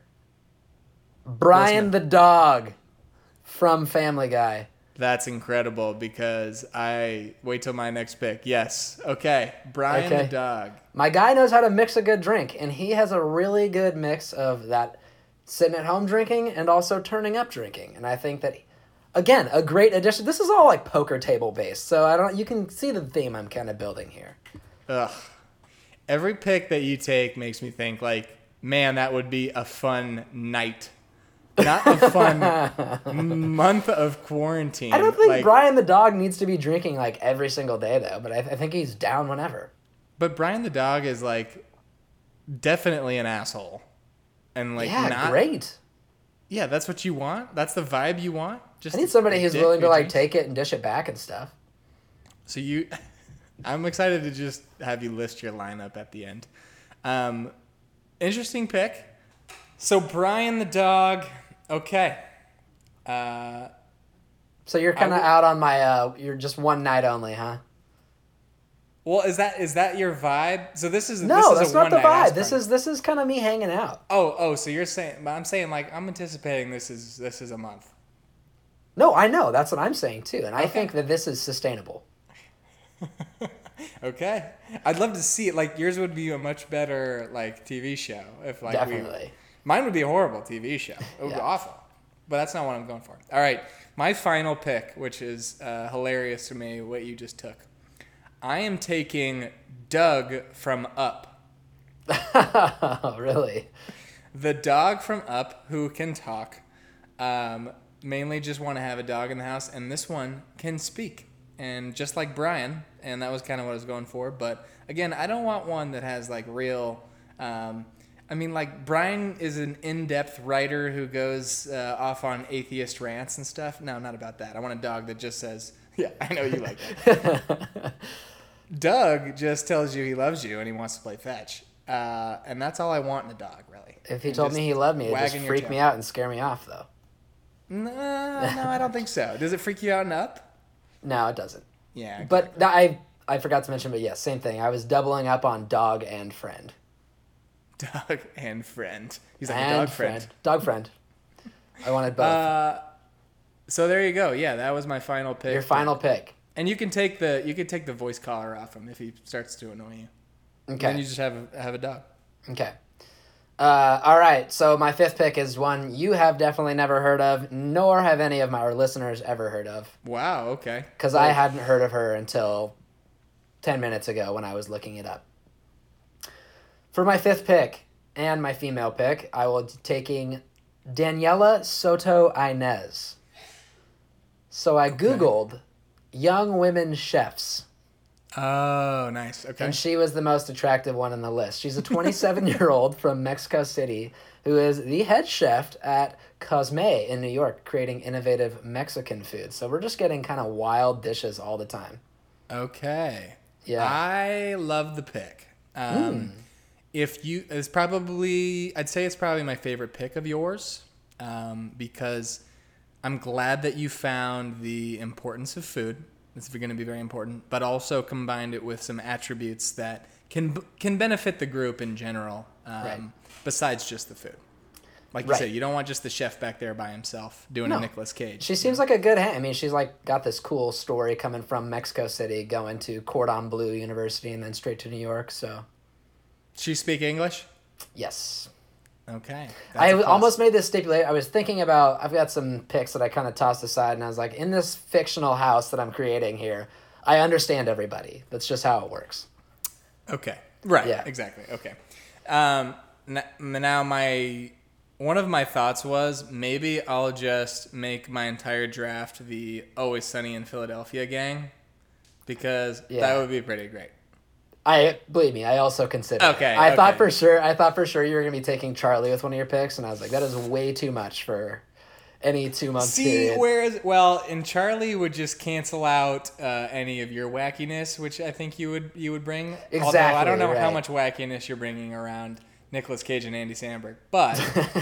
Brian Smith. the dog from Family Guy. That's incredible because I wait till my next pick. Yes. Okay. Brian Okay. the dog. My guy knows how to mix a good drink, and he has a really good mix of that sitting at home drinking and also turning up drinking. And I think that, again, a great addition. This is all like poker table based, so I don't. You can see the theme I'm kind of building here. Ugh. Every pick that you take makes me think like, man, that would be a fun night. Not a fun month of quarantine. I don't think like, Brian the dog needs to be drinking like every single day though, but I, I think he's down whenever. But Brian the dog is like definitely an asshole. And like Yeah, not great. Yeah, that's what you want? That's the vibe you want? Just I need somebody a who's dick willing to who like drinks? take it and dish it back and stuff. So you I'm excited to just have you list your lineup at the end. Um interesting pick. So Brian the dog, okay. Uh So you're kind of would- out on my. Uh, you're just one night only, huh? well, is that is that your vibe? So this is No, this is that's a not the one-night ass vibe. This party. is this is kind of me hanging out. Oh, oh, so you're saying but I'm saying like I'm anticipating this is this is a month. No, I know. That's what I'm saying too, and I Okay. think that this is sustainable. Okay. I'd love to see it. Like yours would be a much better like T V show if like Definitely. we mine would be a horrible T V show. It would be Yeah. awful. But that's not what I'm going for. All right. My final pick, which is uh, hilarious to me, what you just took. I am taking Doug from Up. Oh, really? The dog from Up who can talk. Um, mainly just want to have a dog in the house. And this one can speak. And just like Brian, and that was kind of what I was going for. But again, I don't want one that has like real. Um, I mean, like Brian is an in-depth writer who goes uh, off on atheist rants and stuff. No, not about that. I want a dog that just says, "Yeah, I know you like that." Doug just tells you he loves you and he wants to play fetch, uh, and that's all I want in a dog, really. If he And told just me he loved me, it'd just wagging your freak me tail. out and scare me off, though. No, no, I don't think so. Does it freak you out and Up? No, it doesn't. Yeah. okay. But th- I I forgot to mention, but yes, same thing. I was doubling up on dog and friend. Dog and friend. He's like and a dog friend. Dog friend. I wanted both. Uh, so there you go. Yeah, that was my final pick. Your final pick. And you can take the you can take the voice collar off him if he starts to annoy you. Okay. Then you just have a, have a dog. Okay. Uh, all right. So my fifth pick is one you have definitely never heard of, nor have any of my our listeners ever heard of, Wow. Okay. because I hadn't heard of her until ten minutes ago when I was looking it up. For my fifth pick and my female pick, I will be taking Daniela Soto Inez. So I Googled young women chefs. Oh, nice. Okay. And she was the most attractive one on the list. She's a twenty-seven-year-old from Mexico City who is the head chef at Cosme in New York, creating innovative Mexican food. So we're just getting kind of wild dishes all the time. Okay. Yeah. I love the pick. Um, If you, it's probably, I'd say it's probably my favorite pick of yours, um, because I'm glad that you found the importance of food. It's going to be very important, but also combined it with some attributes that can can benefit the group in general, um, Right. besides just the food. Like you Right. said, you don't want just the chef back there by himself doing No. a Nicolas Cage. She seems like a good hand. I mean, she's like got this cool story coming from Mexico City, going to Cordon Bleu University and then straight to New York. So, She speak English? yes. Okay. That's I a plus. almost made this stipulate. I was thinking about, I've got some picks that I kind of tossed aside, and I was like, in this fictional house that I'm creating here, I understand everybody. That's just how it works. Okay. Right. Yeah. Exactly. Okay. Um, n- now my one of my thoughts was maybe I'll just make my entire draft the Always Sunny in Philadelphia gang, because Yeah. that would be pretty great. I believe me, I also considered. Okay, It. I thought okay. for sure. I thought for sure you were gonna be taking Charlie with one of your picks, and I was like, that is way too much for any two month See, period. whereas, well, and Charlie would just cancel out uh, any of your wackiness, which I think you would you would bring. Although I don't know Exactly, how right. much wackiness you're bringing around Nicolas Cage and Andy Samberg, but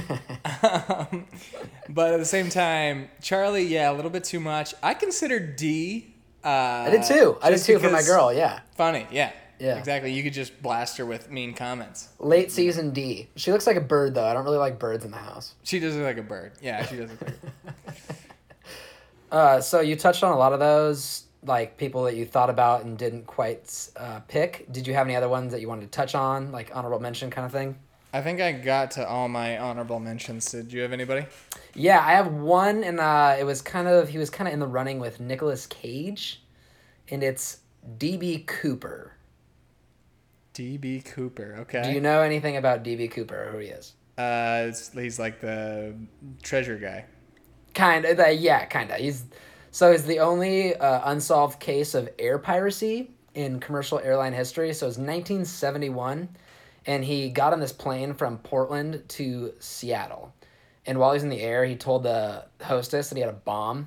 um, but at the same time, Charlie, yeah, a little bit too much. I consider D. Uh, I did too. I did just too for my because- girl. Yeah. Funny, yeah. Yeah. Exactly. You could just blast her with mean comments. Late season D. She looks like a bird though. I don't really like birds in the house. She does look like a bird. Yeah, she does look like a bird. Uh, so you touched on a lot of those, like people that you thought about and didn't quite uh, pick. Did you have any other ones that you wanted to touch on, like honorable mention kind of thing? I think I got to all my honorable mentions. Did you have anybody? Yeah, I have one, and uh, it was kind of he was kind of in the running with Nicolas Cage, and it's D B Cooper. D B Cooper. Okay. Do you know anything about D B Cooper or who he is? Uh, it's, he's like the treasure guy. Kind of, uh, yeah, kind of. He's so he's the only uh, unsolved case of air piracy in commercial airline history. So it's nineteen seventy-one, and he got on this plane from Portland to Seattle, and while he's in the air, he told the hostess that he had a bomb,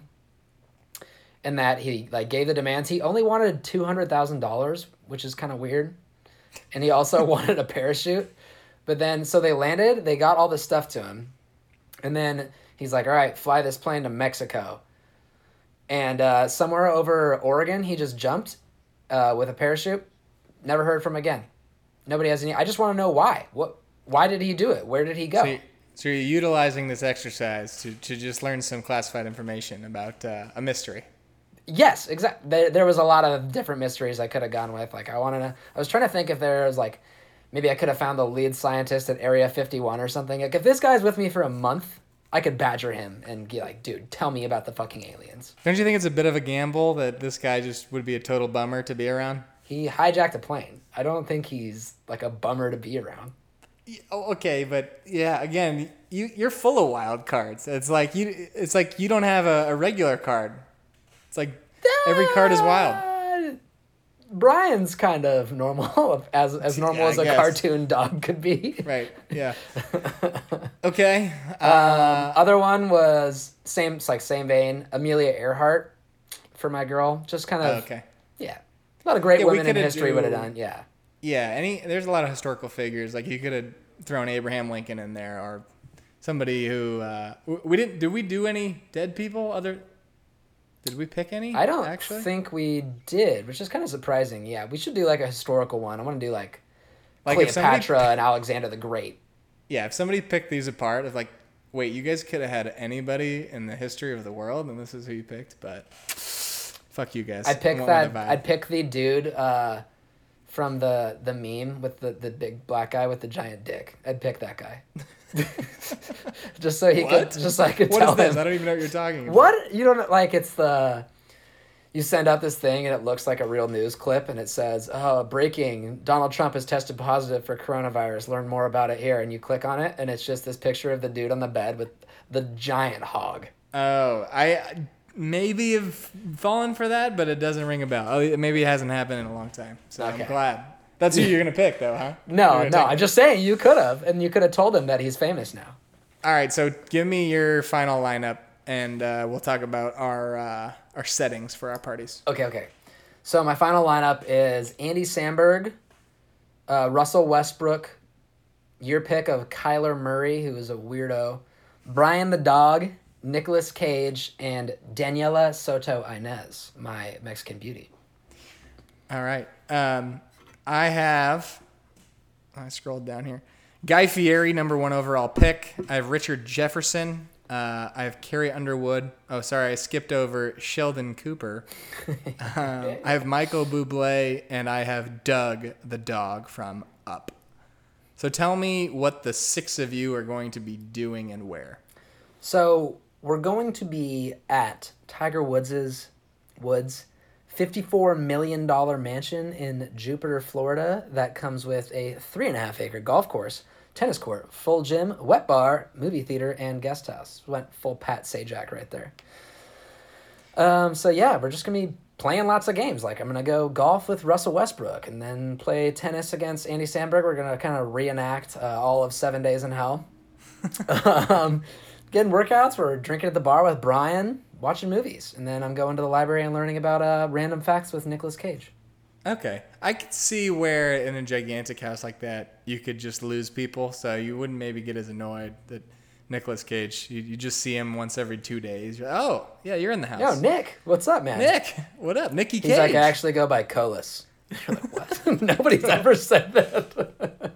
and that he like gave the demands. He only wanted two hundred thousand dollars, which is kind of weird, and he also wanted a parachute. But then, so they landed. They got all this stuff to him, and then he's like, all right, fly this plane to Mexico. And uh, somewhere over Oregon, he just jumped uh, with a parachute. Never heard from him again. Nobody has any. I just want to know why. What? Why did he do it? Where did he go? So, you, so you're utilizing this exercise to, to just learn some classified information about uh, a mystery. Yes, exactly. There, there was a lot of different mysteries I could have gone with. Like, I wanted to. I was trying to think if there was like, maybe I could have found the lead scientist at Area fifty-one or something. Like, if this guy's with me for a month, I could badger him and be like, dude, tell me about the fucking aliens. Don't you think it's a bit of a gamble that this guy just would be a total bummer to be around? He hijacked a plane. I don't think he's like a bummer to be around. Yeah, oh, okay, but yeah, again, you you're full of wild cards. It's like you it's like you don't have a, a regular card. It's like every card is wild. Uh, Brian's kind of normal, as as normal Yeah, I as a guess. cartoon dog could be. Right. Yeah. Okay. Um, Uh, other one was same, it's like same vein. Amelia Earhart for my girl. Just kind of okay. yeah. A lot of great Yeah, we women in coulda history would have do- done. Yeah. Yeah. Any there's a lot of historical figures. Like you could have thrown Abraham Lincoln in there, or somebody who uh, w- we didn't. Did we do any dead people? Other. Did we pick any? I don't actually think we did, which is kind of surprising. Yeah, we should do like a historical one. I want to do like, Like if somebody- Cleopatra and Alexander the Great. Yeah, if somebody picked these apart, of like, wait, you guys could have had anybody in the history of the world, and this is who you picked, but fuck you guys. I'd pick I won't let that. it vibe. I'd pick the dude uh, from the the meme with the, the big black guy with the giant dick. I'd pick that guy, just so he What? could just so I could What tell is this? him. I don't even know what you're talking about. What you don't like? It's the you send out this thing and it looks like a real news clip and it says, "Oh, breaking! Donald Trump has tested positive for coronavirus. Learn more about it here." And you click on it and it's just this picture of the dude on the bed with the giant hog. Oh, I maybe have fallen for that, but it doesn't ring a bell. Oh, maybe it hasn't happened in a long time, so Okay. I'm glad. That's who you're gonna pick, though, huh? You're No, gonna no, take I'm that. just saying you could have, and you could have told him that he's famous now. All right, so give me your final lineup, and uh, we'll talk about our uh, our settings for our parties. Okay, okay. So my final lineup is Andy Samberg, uh, Russell Westbrook, your pick of Kyler Murray, who is a weirdo, Brian the dog, Nicolas Cage, and Daniela Soto Inez, my Mexican beauty. All right. Um, I have. I scrolled down here. Guy Fieri, number one overall pick. I have Richard Jefferson. Uh, I have Carrie Underwood. Oh, sorry, I skipped over Sheldon Cooper. Um, I have Michael Bublé, and I have Doug the dog from Up. So tell me what the six of you are going to be doing and where. So we're going to be at Tiger Woods's Woods fifty-four million dollars mansion in Jupiter, Florida that comes with a three and a half acre golf course, tennis court, full gym, wet bar, movie theater, and guest house. Went full Pat Sajak right there. Um, so yeah, we're just going to be playing lots of games. Like I'm going to go golf with Russell Westbrook and then play tennis against Andy Samberg. We're going to kind of reenact uh, all of Seven Days in Hell. um, getting workouts. We're drinking at the bar with Brian, watching movies. And then I'm going to the library and learning about uh, random facts with Nicolas Cage. Okay. I could see where in a gigantic house like that, you could just lose people. So you wouldn't maybe get as annoyed that Nicolas Cage, you, you just see him once every two days. You're like, oh, yeah, you're in the house. Yo, Nick, what's up, man? Nick, what up? Nicky Cage. He's like, I actually go by Colas. You're like, what? Nobody's ever said that.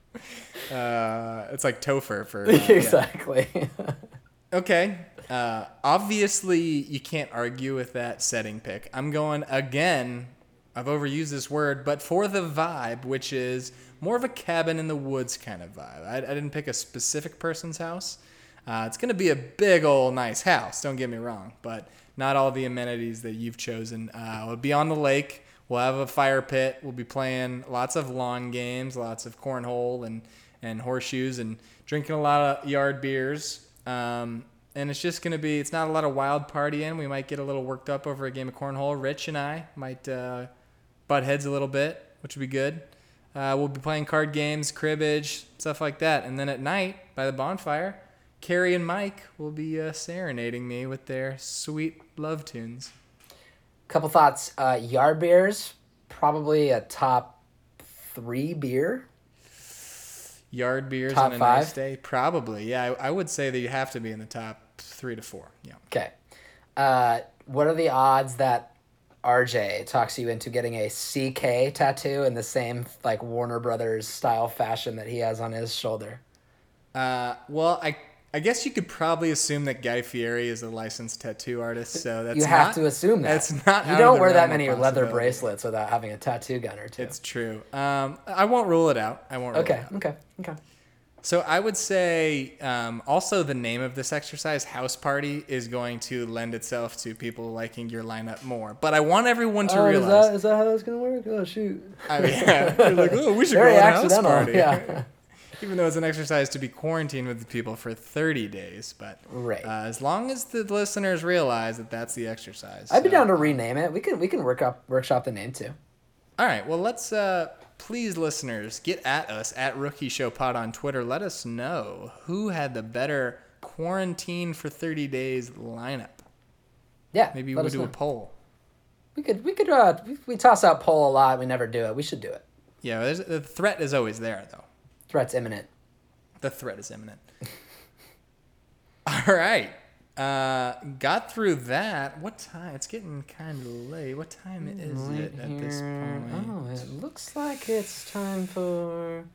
uh, it's like Topher for... Uh, exactly. Yeah. Okay. Uh, obviously, you can't argue with that setting pick. I'm going, again, I've overused this word, but for the vibe, which is more of a cabin in the woods kind of vibe. I, I didn't pick a specific person's house. Uh, it's going to be a big old nice house, don't get me wrong, but not all the amenities that you've chosen. Uh, we'll be on the lake. We'll have a fire pit. We'll be playing lots of lawn games, lots of cornhole and, and horseshoes, and drinking a lot of yard beers. Um, and it's just going to be, it's not a lot of wild partying. We might get a little worked up over a game of cornhole. Rich and I might uh, butt heads a little bit, which would be good. Uh, we'll be playing card games, cribbage, stuff like that. And then at night, by the bonfire, Carrie and Mike will be uh, serenading me with their sweet love tunes. Couple thoughts. Uh, yard beers, probably a top three beer. Yard beers top on a five? nice day? Probably. Yeah, I, I would say that you have to be in the top three to four. Yeah. Okay. Uh, what are the odds that R J talks you into getting a C K tattoo in the same like Warner Brothers style fashion that he has on his shoulder? Uh, well, I I guess you could probably assume that Guy Fieri is a licensed tattoo artist, so that's you have not, to assume that. That's not. You out don't of the wear that realm of many leather possibility. bracelets without having a tattoo gun or two. It's true. Um, I won't rule it out. I won't. Rule okay. It out. Okay. Okay. So I would say um, also the name of this exercise, House Party, is going to lend itself to people liking your lineup more. But I want everyone to oh, realize. Is that, is that how that's going to work? Oh, shoot. I mean, yeah. You're like, oh, we should Very go on a house accidental. party. Yeah. Even though it's an exercise to be quarantined with people for thirty days. But Right. uh, as long as the listeners realize that that's the exercise. I'd be So- down to rename it. We can we can work up workshop the name too. All right. Well, let's uh, please, listeners, get at us at Rookie Show Pod on Twitter. Let us know who had the better quarantine for thirty days lineup. Yeah. Maybe let we'll us do know. a poll. We could we could uh we, we toss out poll a lot. We never do it. We should do it. Yeah, there's, the threat is always there, though. Threat's imminent. The threat is imminent. All right. Uh, got through that. What time? It's getting kind of late. What time is it at this point? Oh, it looks like it's time for.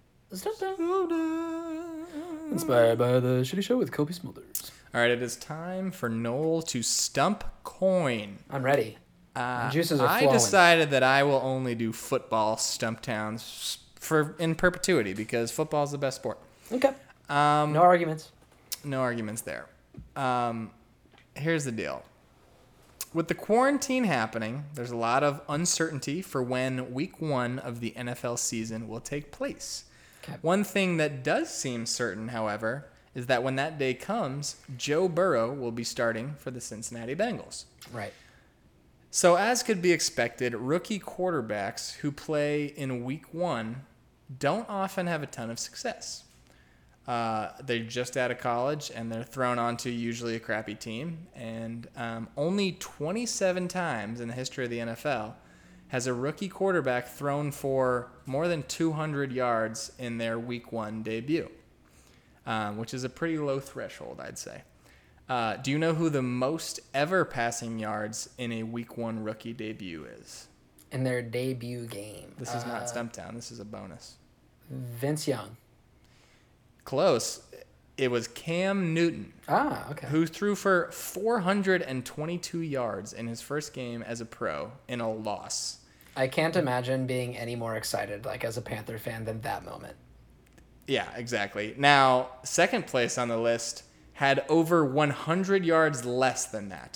Inspired by the Shitty Show with Kobe Smulders. All right, it is time for Noel to stump coin. I'm ready. Uh, juices are I flowing. decided that I will only do football stump towns for in perpetuity because football is the best sport. Okay. Um, No arguments. No arguments there. Um, here's the deal. With the quarantine happening, there's a lot of uncertainty for when week one of the N F L season will take place. Okay. One thing that does seem certain, however, is that when that day comes, Joe Burrow will be starting for the Cincinnati Bengals. Right. So as could be expected, rookie quarterbacks who play in week one don't often have a ton of success. Uh, they're just out of college, and they're thrown onto usually a crappy team. And um, only twenty-seven times in the history of the N F L has a rookie quarterback thrown for more than two hundred yards in their week one debut, um, which is a pretty low threshold, I'd say. Uh, do you know who the most ever passing yards in a week one rookie debut is? In their debut game. This is Uh, not Stumptown. This is a bonus. Vince Young. Close. It was Cam Newton, Ah, okay. who threw for four hundred twenty-two yards in his first game as a pro in a loss. I can't imagine being any more excited, like as a Panther fan, than that moment. Yeah, exactly. Now, second place on the list had over one hundred yards less than that.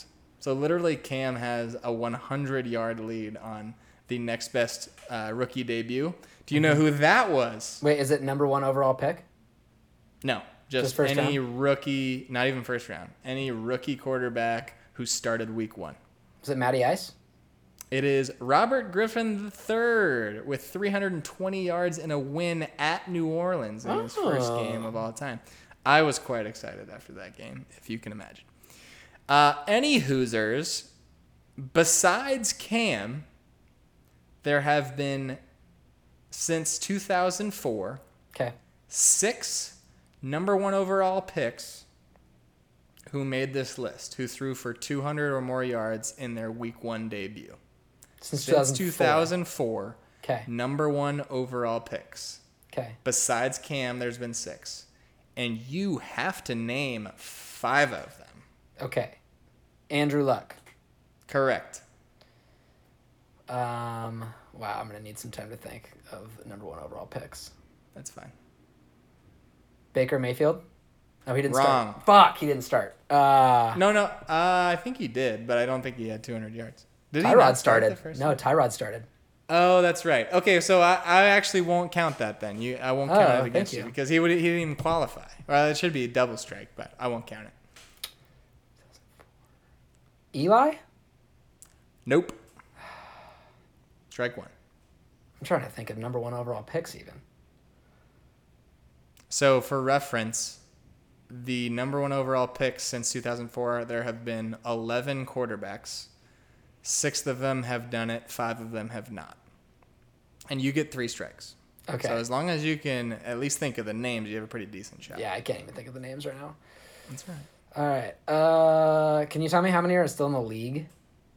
So literally, Cam has a one hundred yard lead on the next best uh, rookie debut. Do you know who that was? Wait, is it number one overall pick? No, just, Just first any rookie, not even first round, any rookie quarterback who started week one. Is it Matty Ice? It is Robert Griffin the third with three hundred twenty yards in a win at New Orleans in his first Oh. game of all time. I was quite excited after that game, if you can imagine. Uh, any Hoosers, besides Cam, there have been, since two thousand four, Okay. six number one overall picks who made this list, who threw for two hundred or more yards in their week one debut. Since, Since two two thousand four. thousand four, Okay. number one overall picks. Okay. Besides Cam, there's been six. And you have to name five of them. Okay. Andrew Luck. Correct. Um. Wow, I'm gonna need some time to think of the number one overall picks. That's fine. Baker Mayfield. Oh, he didn't Wrong. start. Fuck, he didn't start. Uh, No, no. Uh, I think he did, but I don't think he had two hundred yards. Did he Tyrod not start started. the first No, one? Tyrod started. Oh, that's right. Okay, so I, I actually won't count that then. You, I won't count Oh, it thank against you. you. because he would he didn't even qualify. Well, it should be a double strike, but I won't count it. Eli? Nope. Strike one. I'm trying to think of number one overall picks even. So for reference, the number one overall picks since two thousand four, there have been eleven quarterbacks. Six of them have done it. Five of them have not. And you get three strikes. Okay. So as long as you can at least think of the names, you have a pretty decent shot. Yeah, I can't even think of the names right now. That's right. All right. Uh, can you tell me how many are still in the league?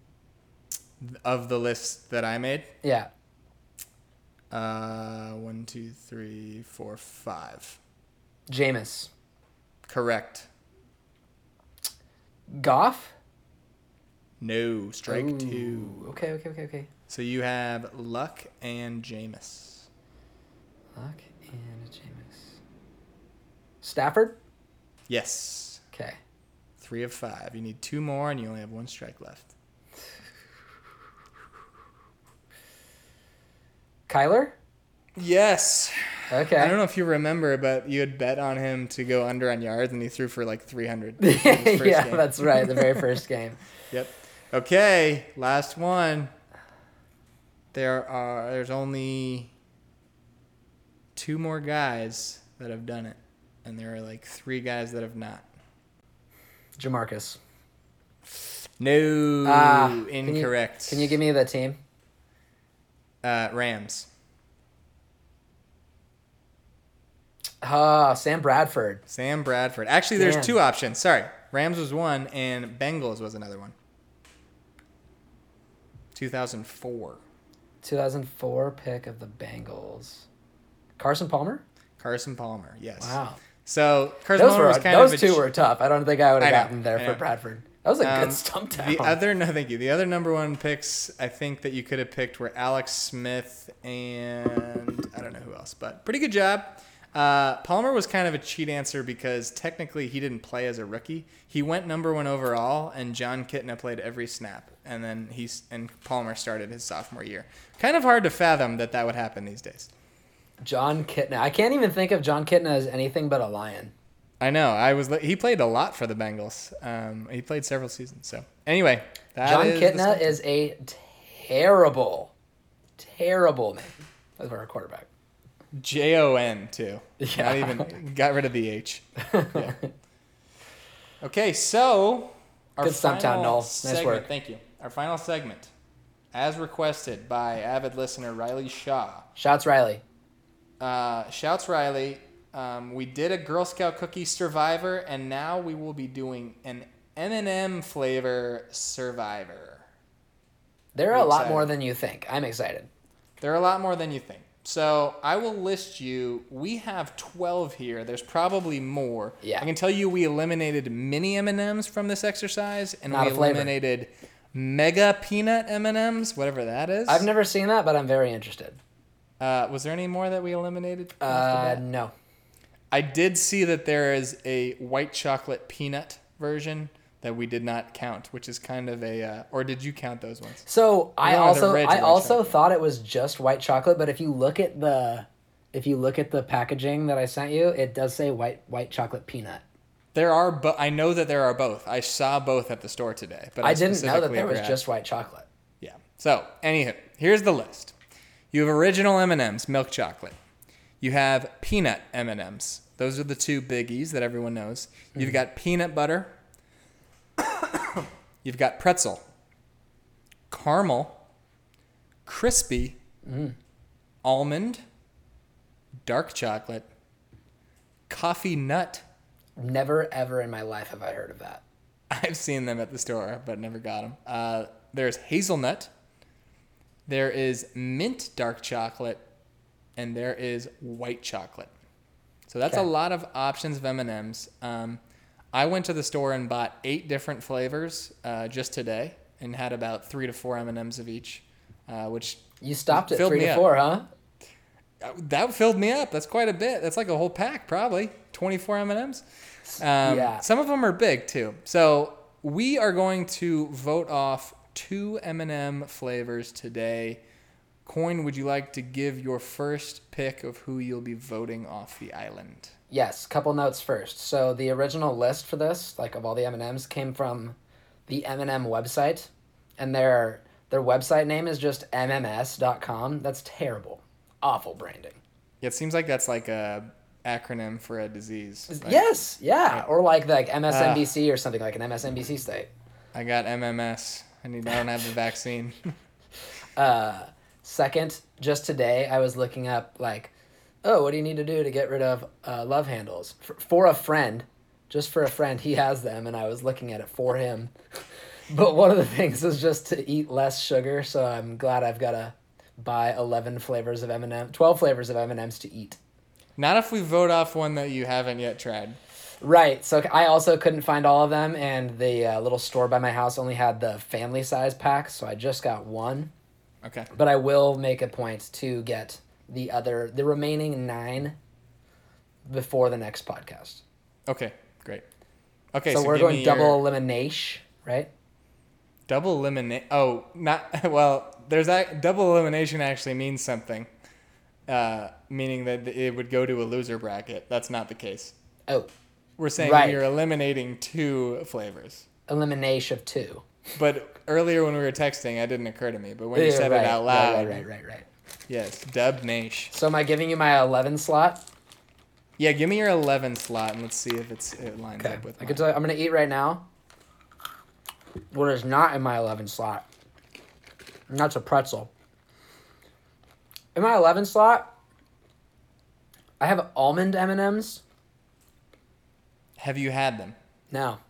Of the list that I made, Yeah. uh, one, two, three, four, five. Jameis. Correct. Goff? No, strike Ooh, two. Okay, okay, okay, okay. So you have Luck and Jameis. Luck and Jameis. Stafford? Yes. Okay. Three of five. You need two more, and you only have one strike left. Kyler? Yes. Okay. I don't know if you remember, but you had bet on him to go under on yards, and he threw for like three hundred. in his first yeah, game. that's right. The very first game. Yep. Okay, last one. There are. There's only two more guys that have done it, and there are like three guys that have not. Jamarcus. No, Ah, can you- incorrect. Can you give me the team? uh, Rams? Ah, Sam Bradford. Sam Bradford. Actually, there's Damn. two options. Sorry, Rams was one, and Bengals was another one. two thousand four. two thousand four pick of the Bengals. Carson Palmer? Carson Palmer. Yes. Wow. So Carson Those Palmer were was kind those of a two ch- were tough. I don't think I would I have know, gotten there I for know. Bradford. That was a Um, good stump down. The other, no, thank you. The other number one picks I think that you could have picked were Alex Smith and I don't know who else, but pretty good job. Uh, Palmer was kind of a cheat answer because technically he didn't play as a rookie. He went number one overall, and John Kitna played every snap, and then he's and Palmer started his sophomore year. Kind of hard to fathom that that would happen these days. John Kitna. I can't even think of John Kitna as anything but a Lion. I know. I was. He played a lot for the Bengals. Um, he played several seasons. So anyway, that John is the Kitna stuff. is a terrible, terrible name as our quarterback. J O N too. Yeah. Not even got rid of the H. Yeah. Okay, so our Good stump town, final Noel. Nice segment, work. Thank you. Our final segment, as requested by avid listener Riley Shaw. Shouts Riley. Uh, shouts Riley. Um, we did a Girl Scout cookie Survivor, and now we will be doing an M and M flavor Survivor. There are I'm a lot excited. more than you think. I'm excited. There are a lot more than you think. So I will list you. We have twelve here. There's probably more. Yeah. I can tell you we eliminated mini M and M's from this exercise, and Not we a flavor. eliminated mega peanut M and M's, whatever that is. I've never seen that, but I'm very interested. Uh, was there any more that we eliminated? off the Uh, bat? no. I did see that there is a white chocolate peanut version, that we did not count, which is kind of a. Uh, or did you count those ones? So I No, the also red I white also chocolate. thought it was just white chocolate, but if you look at the if you look at the packaging that I sent you, it does say white white chocolate peanut. There are, but I know that there are both. I saw both at the store today, but I, I didn't know that specifically there was grabbed- just white chocolate. Yeah. So, anywho, here's the list. You have original M and M's, milk chocolate. You have peanut M and M's. Those are the two biggies that everyone knows. You've got peanut butter. You've got pretzel, caramel, crispy, Mm. almond, dark chocolate, coffee nut. Never ever in my life have I heard of that. I've seen them at the store, but never got them. Uh, there's hazelnut. There is mint dark chocolate, and there is white chocolate. So that's Okay. a lot of options of M and M's. Um, I went to the store and bought eight different flavors uh, just today, and had about three to four M and M's of each, uh, which You stopped at Filled three me to up. four, huh? uh, that filled me up. That's quite a bit. That's like a whole pack, probably twenty-four M and M's. Um, Yeah. Some of them are big too. So we are going to vote off two M and M flavors today. Coin, would you like to give your first pick of who you'll be voting off the island? Yes, couple notes first. So the original list for this, like of all the M and M's, came from the M and M website, and their their website name is just M M S dot com. That's terrible. Awful branding. Yeah, it seems like that's like a acronym for a disease. Like, Yes, yeah. Or like like M S N B C Ah. or something, like an M S N B C state. I got M M S. I need. I don't have the vaccine. Uh, second, just today I was looking up like, oh, what do you need to do to get rid of uh, love handles for, for a friend? Just for a friend, he has them, and I was looking at it for him. But one of the things is just to eat less sugar, so I'm glad I've got to buy eleven flavors of M and M, twelve flavors of M and M's to eat. Not if we vote off one that you haven't yet tried. Right, so I also couldn't find all of them, and the uh, little store by my house only had the family size pack, so I just got one. Okay. But I will make a point to get the other, the remaining nine before the next podcast. Okay. Great. Okay. so, So, we're give going me double your elimination, right? double eliminate. Oh, not well. There's that double elimination actually means something, uh, meaning that it would go to a loser bracket. That's not the case. Oh, We're saying Right. we are eliminating two flavors. elimination of two. But earlier when we were texting, that didn't occur to me. But when you Yeah, said right, it out right, loud, Right, right, right, right. yes, dub Nash. So am I giving you my eleven slot? Yeah, give me your eleven slot and let's see if it's it lines Okay. up with I mine. can tell you, I'm going to eat right now. What is not in my eleven slot? And that's a pretzel. In my eleven slot, I have almond M and M's. Have you had them? No.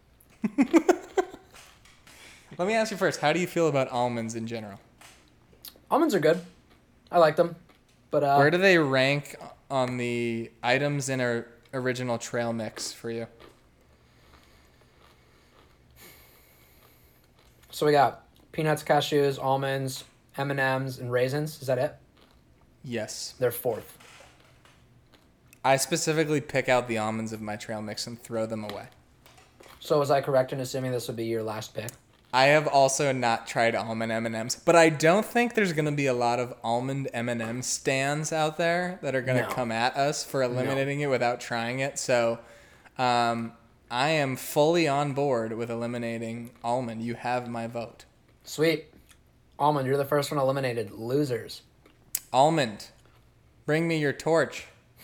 Let me ask you first. How do you feel about almonds in general? Almonds are good. I like them. But uh, Where do they rank on the items in our original trail mix for you? So we got peanuts, cashews, almonds, M and M's, and raisins. Is that it? Yes. They're fourth. I specifically pick out the almonds of my trail mix and throw them away. So was I correct in assuming this would be your last pick? I have also not tried almond M and M's, but I don't think there's going to be a lot of almond M and M stands out there that are going to No. come at us for eliminating it without trying it. So um, I am fully on board with eliminating almond. You have my vote. Sweet. Almond, you're the first one eliminated. Losers. Almond, bring me your torch.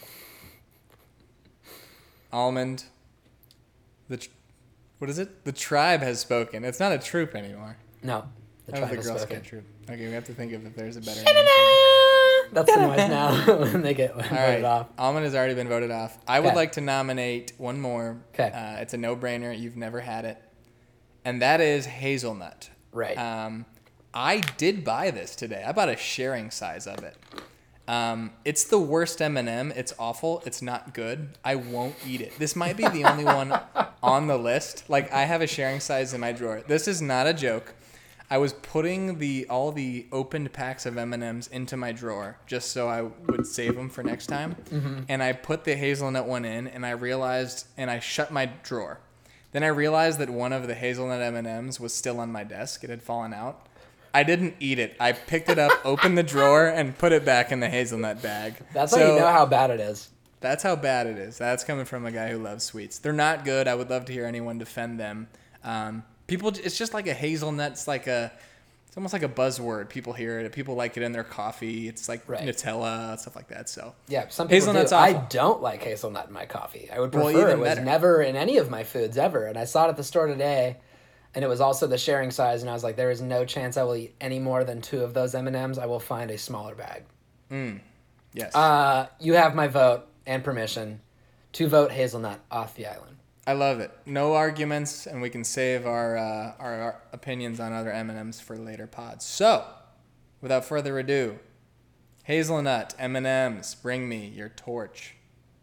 Almond, the tr- what is it? The tribe has spoken. It's not a troop anymore. No. The That was tribe the has Girl spoken. Scout troop. Okay, we have to think of if there's a better name. for it. That's the noise now when they get All voted right, off. almond has already been voted off. I would Okay. like to nominate one more. 'Kay. Uh, it's a no-brainer. You've never had it, and that is hazelnut. Right. Um, I did buy this today. I bought a sharing size of it. Um, it's the worst M and M. It's awful. It's not good. I won't eat it. This might be the only one on the list. Like, I have a sharing size in my drawer. This is not a joke. I was putting the all the opened packs of M and M's into my drawer just so I would save them for next time. Mm-hmm. And I put the hazelnut one in, and I realized, and I shut my drawer, Then I realized that one of the hazelnut M and M's was still on my desk. It had fallen out. I didn't eat it. I picked it up, opened the drawer, and put it back in the hazelnut bag. That's so, how you know how bad it is. That's how bad it is. That's coming from a guy who loves sweets. They're not good. I would love to hear anyone defend them. Um, people, it's just like a hazelnut. It's like a, it's almost like a buzzword. People hear it. People like it in their coffee. It's like right. Nutella, stuff like that. So yeah, some people hazelnut's do. awful. I don't like hazelnut in my coffee. I would prefer Well, even it was better. never in any of my foods ever. And I saw it at the store today, and it was also the sharing size. And I was like, there is no chance I will eat any more than two of those M and M's. I will find a smaller bag. Mm. Yes. Uh, you have my vote and permission to vote hazelnut off the island. I love it. No arguments, and we can save our, uh, our our opinions on other M and M's for later pods. So, without further ado, hazelnut M and M's, bring me your torch.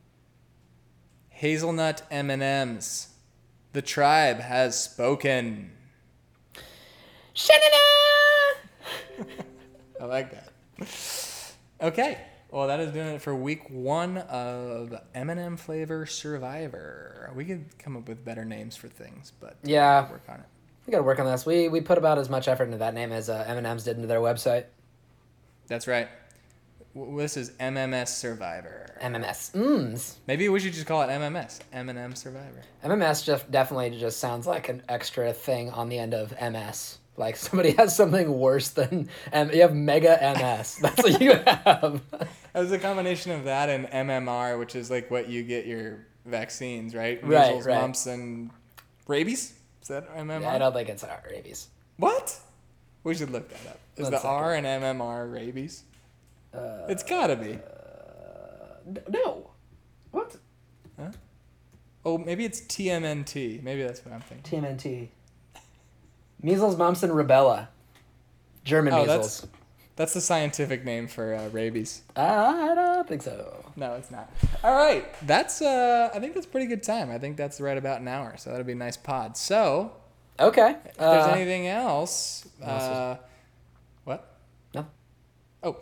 Hazelnut M and M's, the tribe has spoken. Sha-na-na! I like that. Okay. Well, that is doing it for week one of M and M Flavor Survivor. We could come up with better names for things, but Yeah. we'll work on it. We gotta work on this. We we put about as much effort into that name as uh, M and M's did into their website. That's right. W- This is M M S Survivor. M M S. Mms. Maybe we should just call it M M S. M and M Survivor. M M S just definitely just sounds like an extra thing on the end of M S. Like somebody has something worse than M. You have mega M S. That's what you have. It was a combination of that and M M R, which is like what you get your vaccines, right? Right, Measles, right. mumps, and rabies. Is that M M R? I don't think it's uh, rabies. What? We should look that up. Is One the second. R in M M R rabies? Uh, it's gotta be. N- No. What? Oh, maybe it's T M N T. Maybe that's what I'm thinking. T M N T. Measles, mumps, and rubella. German Oh, measles. that's that's the scientific name for uh, rabies. Uh, I don't think so. No, it's not. All right, that's uh, I think that's a pretty good time. I think that's right about an hour, so that'll be a nice pod. So, Okay. if there's uh, anything else, uh, what? No. Oh,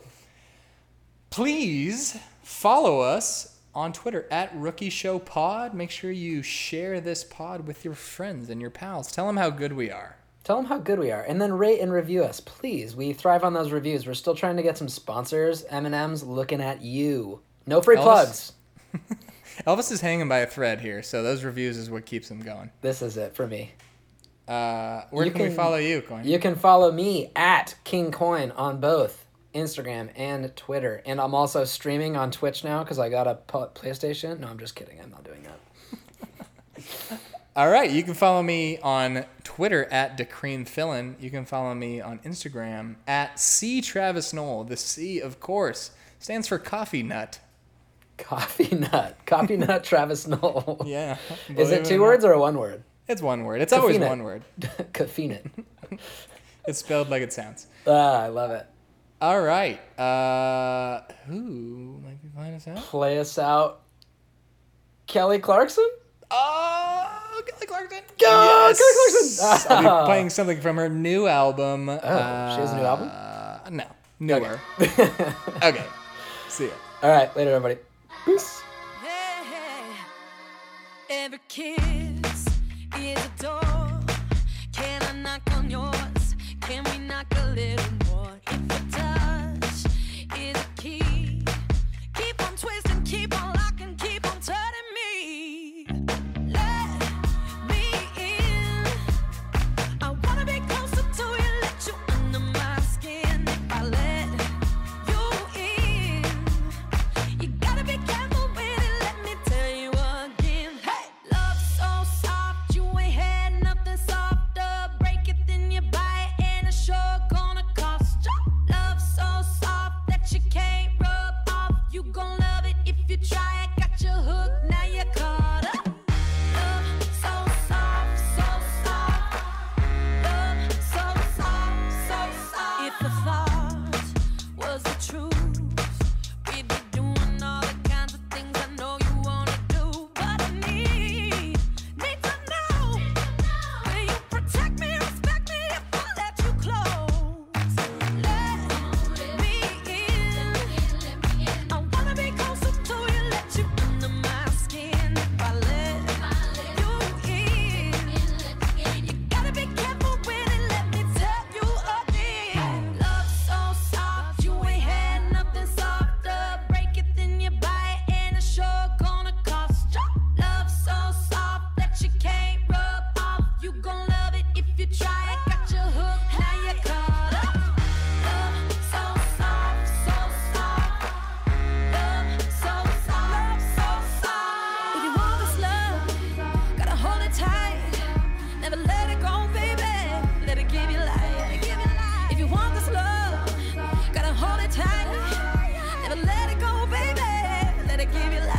please follow us on Twitter at Rookie Show Pod. Make sure you share this pod with your friends and your pals. Tell them how good we are. Tell them how good we are, and then rate and review us, please. We thrive on those reviews. We're still trying to get some sponsors. M and M's looking at you. No free Elvis? plugs. Elvis is hanging by a thread here, so those reviews is what keeps him going. This is it for me. Uh, where You can, we can- follow you, Coin? You can follow me at King Coin on both Instagram and Twitter, and I'm also streaming on Twitch now because I got a p- PlayStation. No, I'm just kidding. I'm not doing that. All right, you can follow me on Twitter at DeCreamFillin. You can follow me on Instagram at C Travis Knoll. The C, of course, stands for coffee nut. Coffee nut. Coffee nut Travis Knoll. Yeah. Is believe it two or words not. or one word? It's one word. It's always Coffee nut. one word. Coffee nut. It's spelled like it sounds. Ah, I love it. All right. Uh, who might be playing us out? Play us out. Kelly Clarkson? Oh, Kelly Clarkson. Go, Yes. Kelly Clarkson. I'll be playing something from her new album. Oh, she has a new album? Uh, no. Newer. Okay. See ya. All right, later, everybody. Peace. Hey, every kiss is a door. Can I knock on yours? Can we knock a little more? If a touch is a key, keep on twisting, keep on locking, keep on turning me. Let me in. I wanna be closer to you, let you under my skin. If I let you in, you gotta be careful with it, let me tell you again. Hey, love so soft, you ain't had nothing softer. Break it, then you buy it, and it's sure gonna cost Never let it go, baby. Let it give you life.